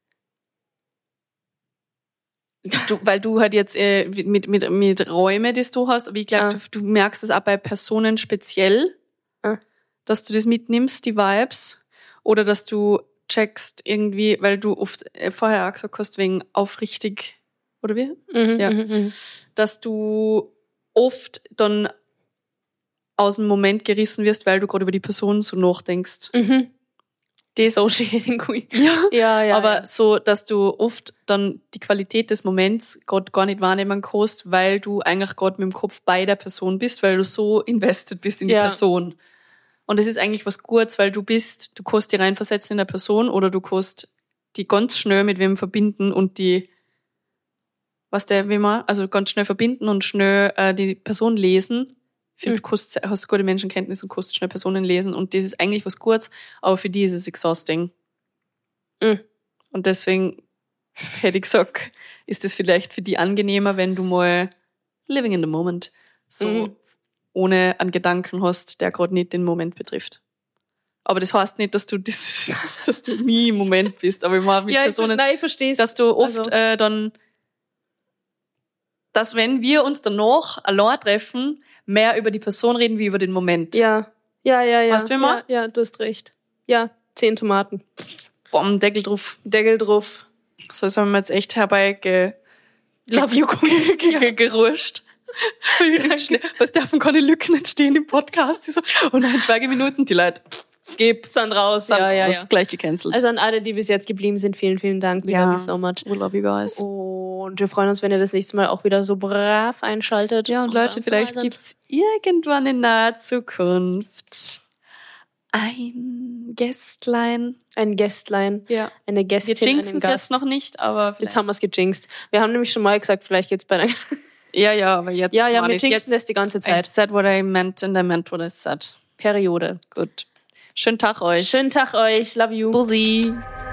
Speaker 1: Du, weil du halt jetzt äh, mit, mit, mit Räume, die du hast, aber ich glaube, ah. du, du merkst das auch bei Personen speziell, ah. dass du das mitnimmst, die Vibes, oder dass du checkst irgendwie, weil du oft äh, vorher auch gesagt hast, wegen aufrichtig, oder wie?
Speaker 2: Mhm,
Speaker 1: ja.
Speaker 2: Mhm.
Speaker 1: Dass du oft dann aus dem Moment gerissen wirst, weil du gerade über die Person so nachdenkst.
Speaker 2: Mhm.
Speaker 1: Dissociating
Speaker 2: Queen.
Speaker 1: Ja,
Speaker 2: ja, ja.
Speaker 1: aber
Speaker 2: ja.
Speaker 1: so, dass du oft dann die Qualität des Moments gerade gar nicht wahrnehmen kannst, weil du eigentlich gerade mit dem Kopf bei der Person bist, weil du so invested bist in die
Speaker 2: ja.
Speaker 1: Person. Und das ist eigentlich was Gutes, weil du bist, du kannst die reinversetzen in der Person oder du kannst die ganz schnell mit wem verbinden und die, was der, wie man, also ganz schnell verbinden und schnell äh, die Person lesen. Ich finde, du hast, hast gute Menschenkenntnis und kannst schnell Personen lesen und das ist eigentlich was Gutes, aber für die ist es exhausting.
Speaker 2: Mhm.
Speaker 1: Und deswegen hätte ich gesagt, ist es vielleicht für die angenehmer, wenn du mal living in the moment so mhm. ohne einen Gedanken hast, der gerade nicht den Moment betrifft. Aber das heißt nicht, dass du das, dass du nie im Moment bist. Aber ich meine mit
Speaker 2: ja,
Speaker 1: Personen,
Speaker 2: ich, nein, ich versteh's.
Speaker 1: dass du oft
Speaker 2: also.
Speaker 1: äh, dann, dass wenn wir uns danach allein treffen, mehr über die Person reden wie über den Moment.
Speaker 2: Ja, ja, ja, ja.
Speaker 1: Weißt du, wie man?
Speaker 2: Ja, ja, du hast recht. Ja, zehn Tomaten.
Speaker 1: Bom, Deckel drauf.
Speaker 2: Deckel drauf.
Speaker 1: So, das haben wir jetzt echt herbei ge...
Speaker 2: Love you,
Speaker 1: ge- ge- ge- geruscht. Was dürfen keine Lücken entstehen im Podcast? So, oh nein, Schweigeminuten, die Leute, skip, sind raus, sind
Speaker 2: ja, ja,
Speaker 1: raus,
Speaker 2: ja.
Speaker 1: gleich gecancelt.
Speaker 2: Also an alle, die bis jetzt geblieben sind, vielen, vielen Dank. We
Speaker 1: ja.
Speaker 2: love you so much.
Speaker 1: We love you guys.
Speaker 2: Und wir freuen uns, wenn ihr das nächste Mal auch wieder so brav einschaltet.
Speaker 1: Ja, und, und Leute, vielleicht so gibt's irgendwann in naher Zukunft ein Gästlein.
Speaker 2: Ein Gästlein.
Speaker 1: Ja.
Speaker 2: Eine Gästin,
Speaker 1: wir jinxen es
Speaker 2: Gast.
Speaker 1: jetzt noch nicht, aber vielleicht.
Speaker 2: Jetzt haben wir es gejinxt. Wir haben nämlich schon mal gesagt, vielleicht geht's bei der...
Speaker 1: ja, ja, aber jetzt...
Speaker 2: Ja, ja, wir jinxen das die ganze Zeit.
Speaker 1: I said what I meant and I meant what I said.
Speaker 2: Periode.
Speaker 1: Gut. Schönen Tag euch.
Speaker 2: Schönen Tag euch. Love you.
Speaker 1: Bussi.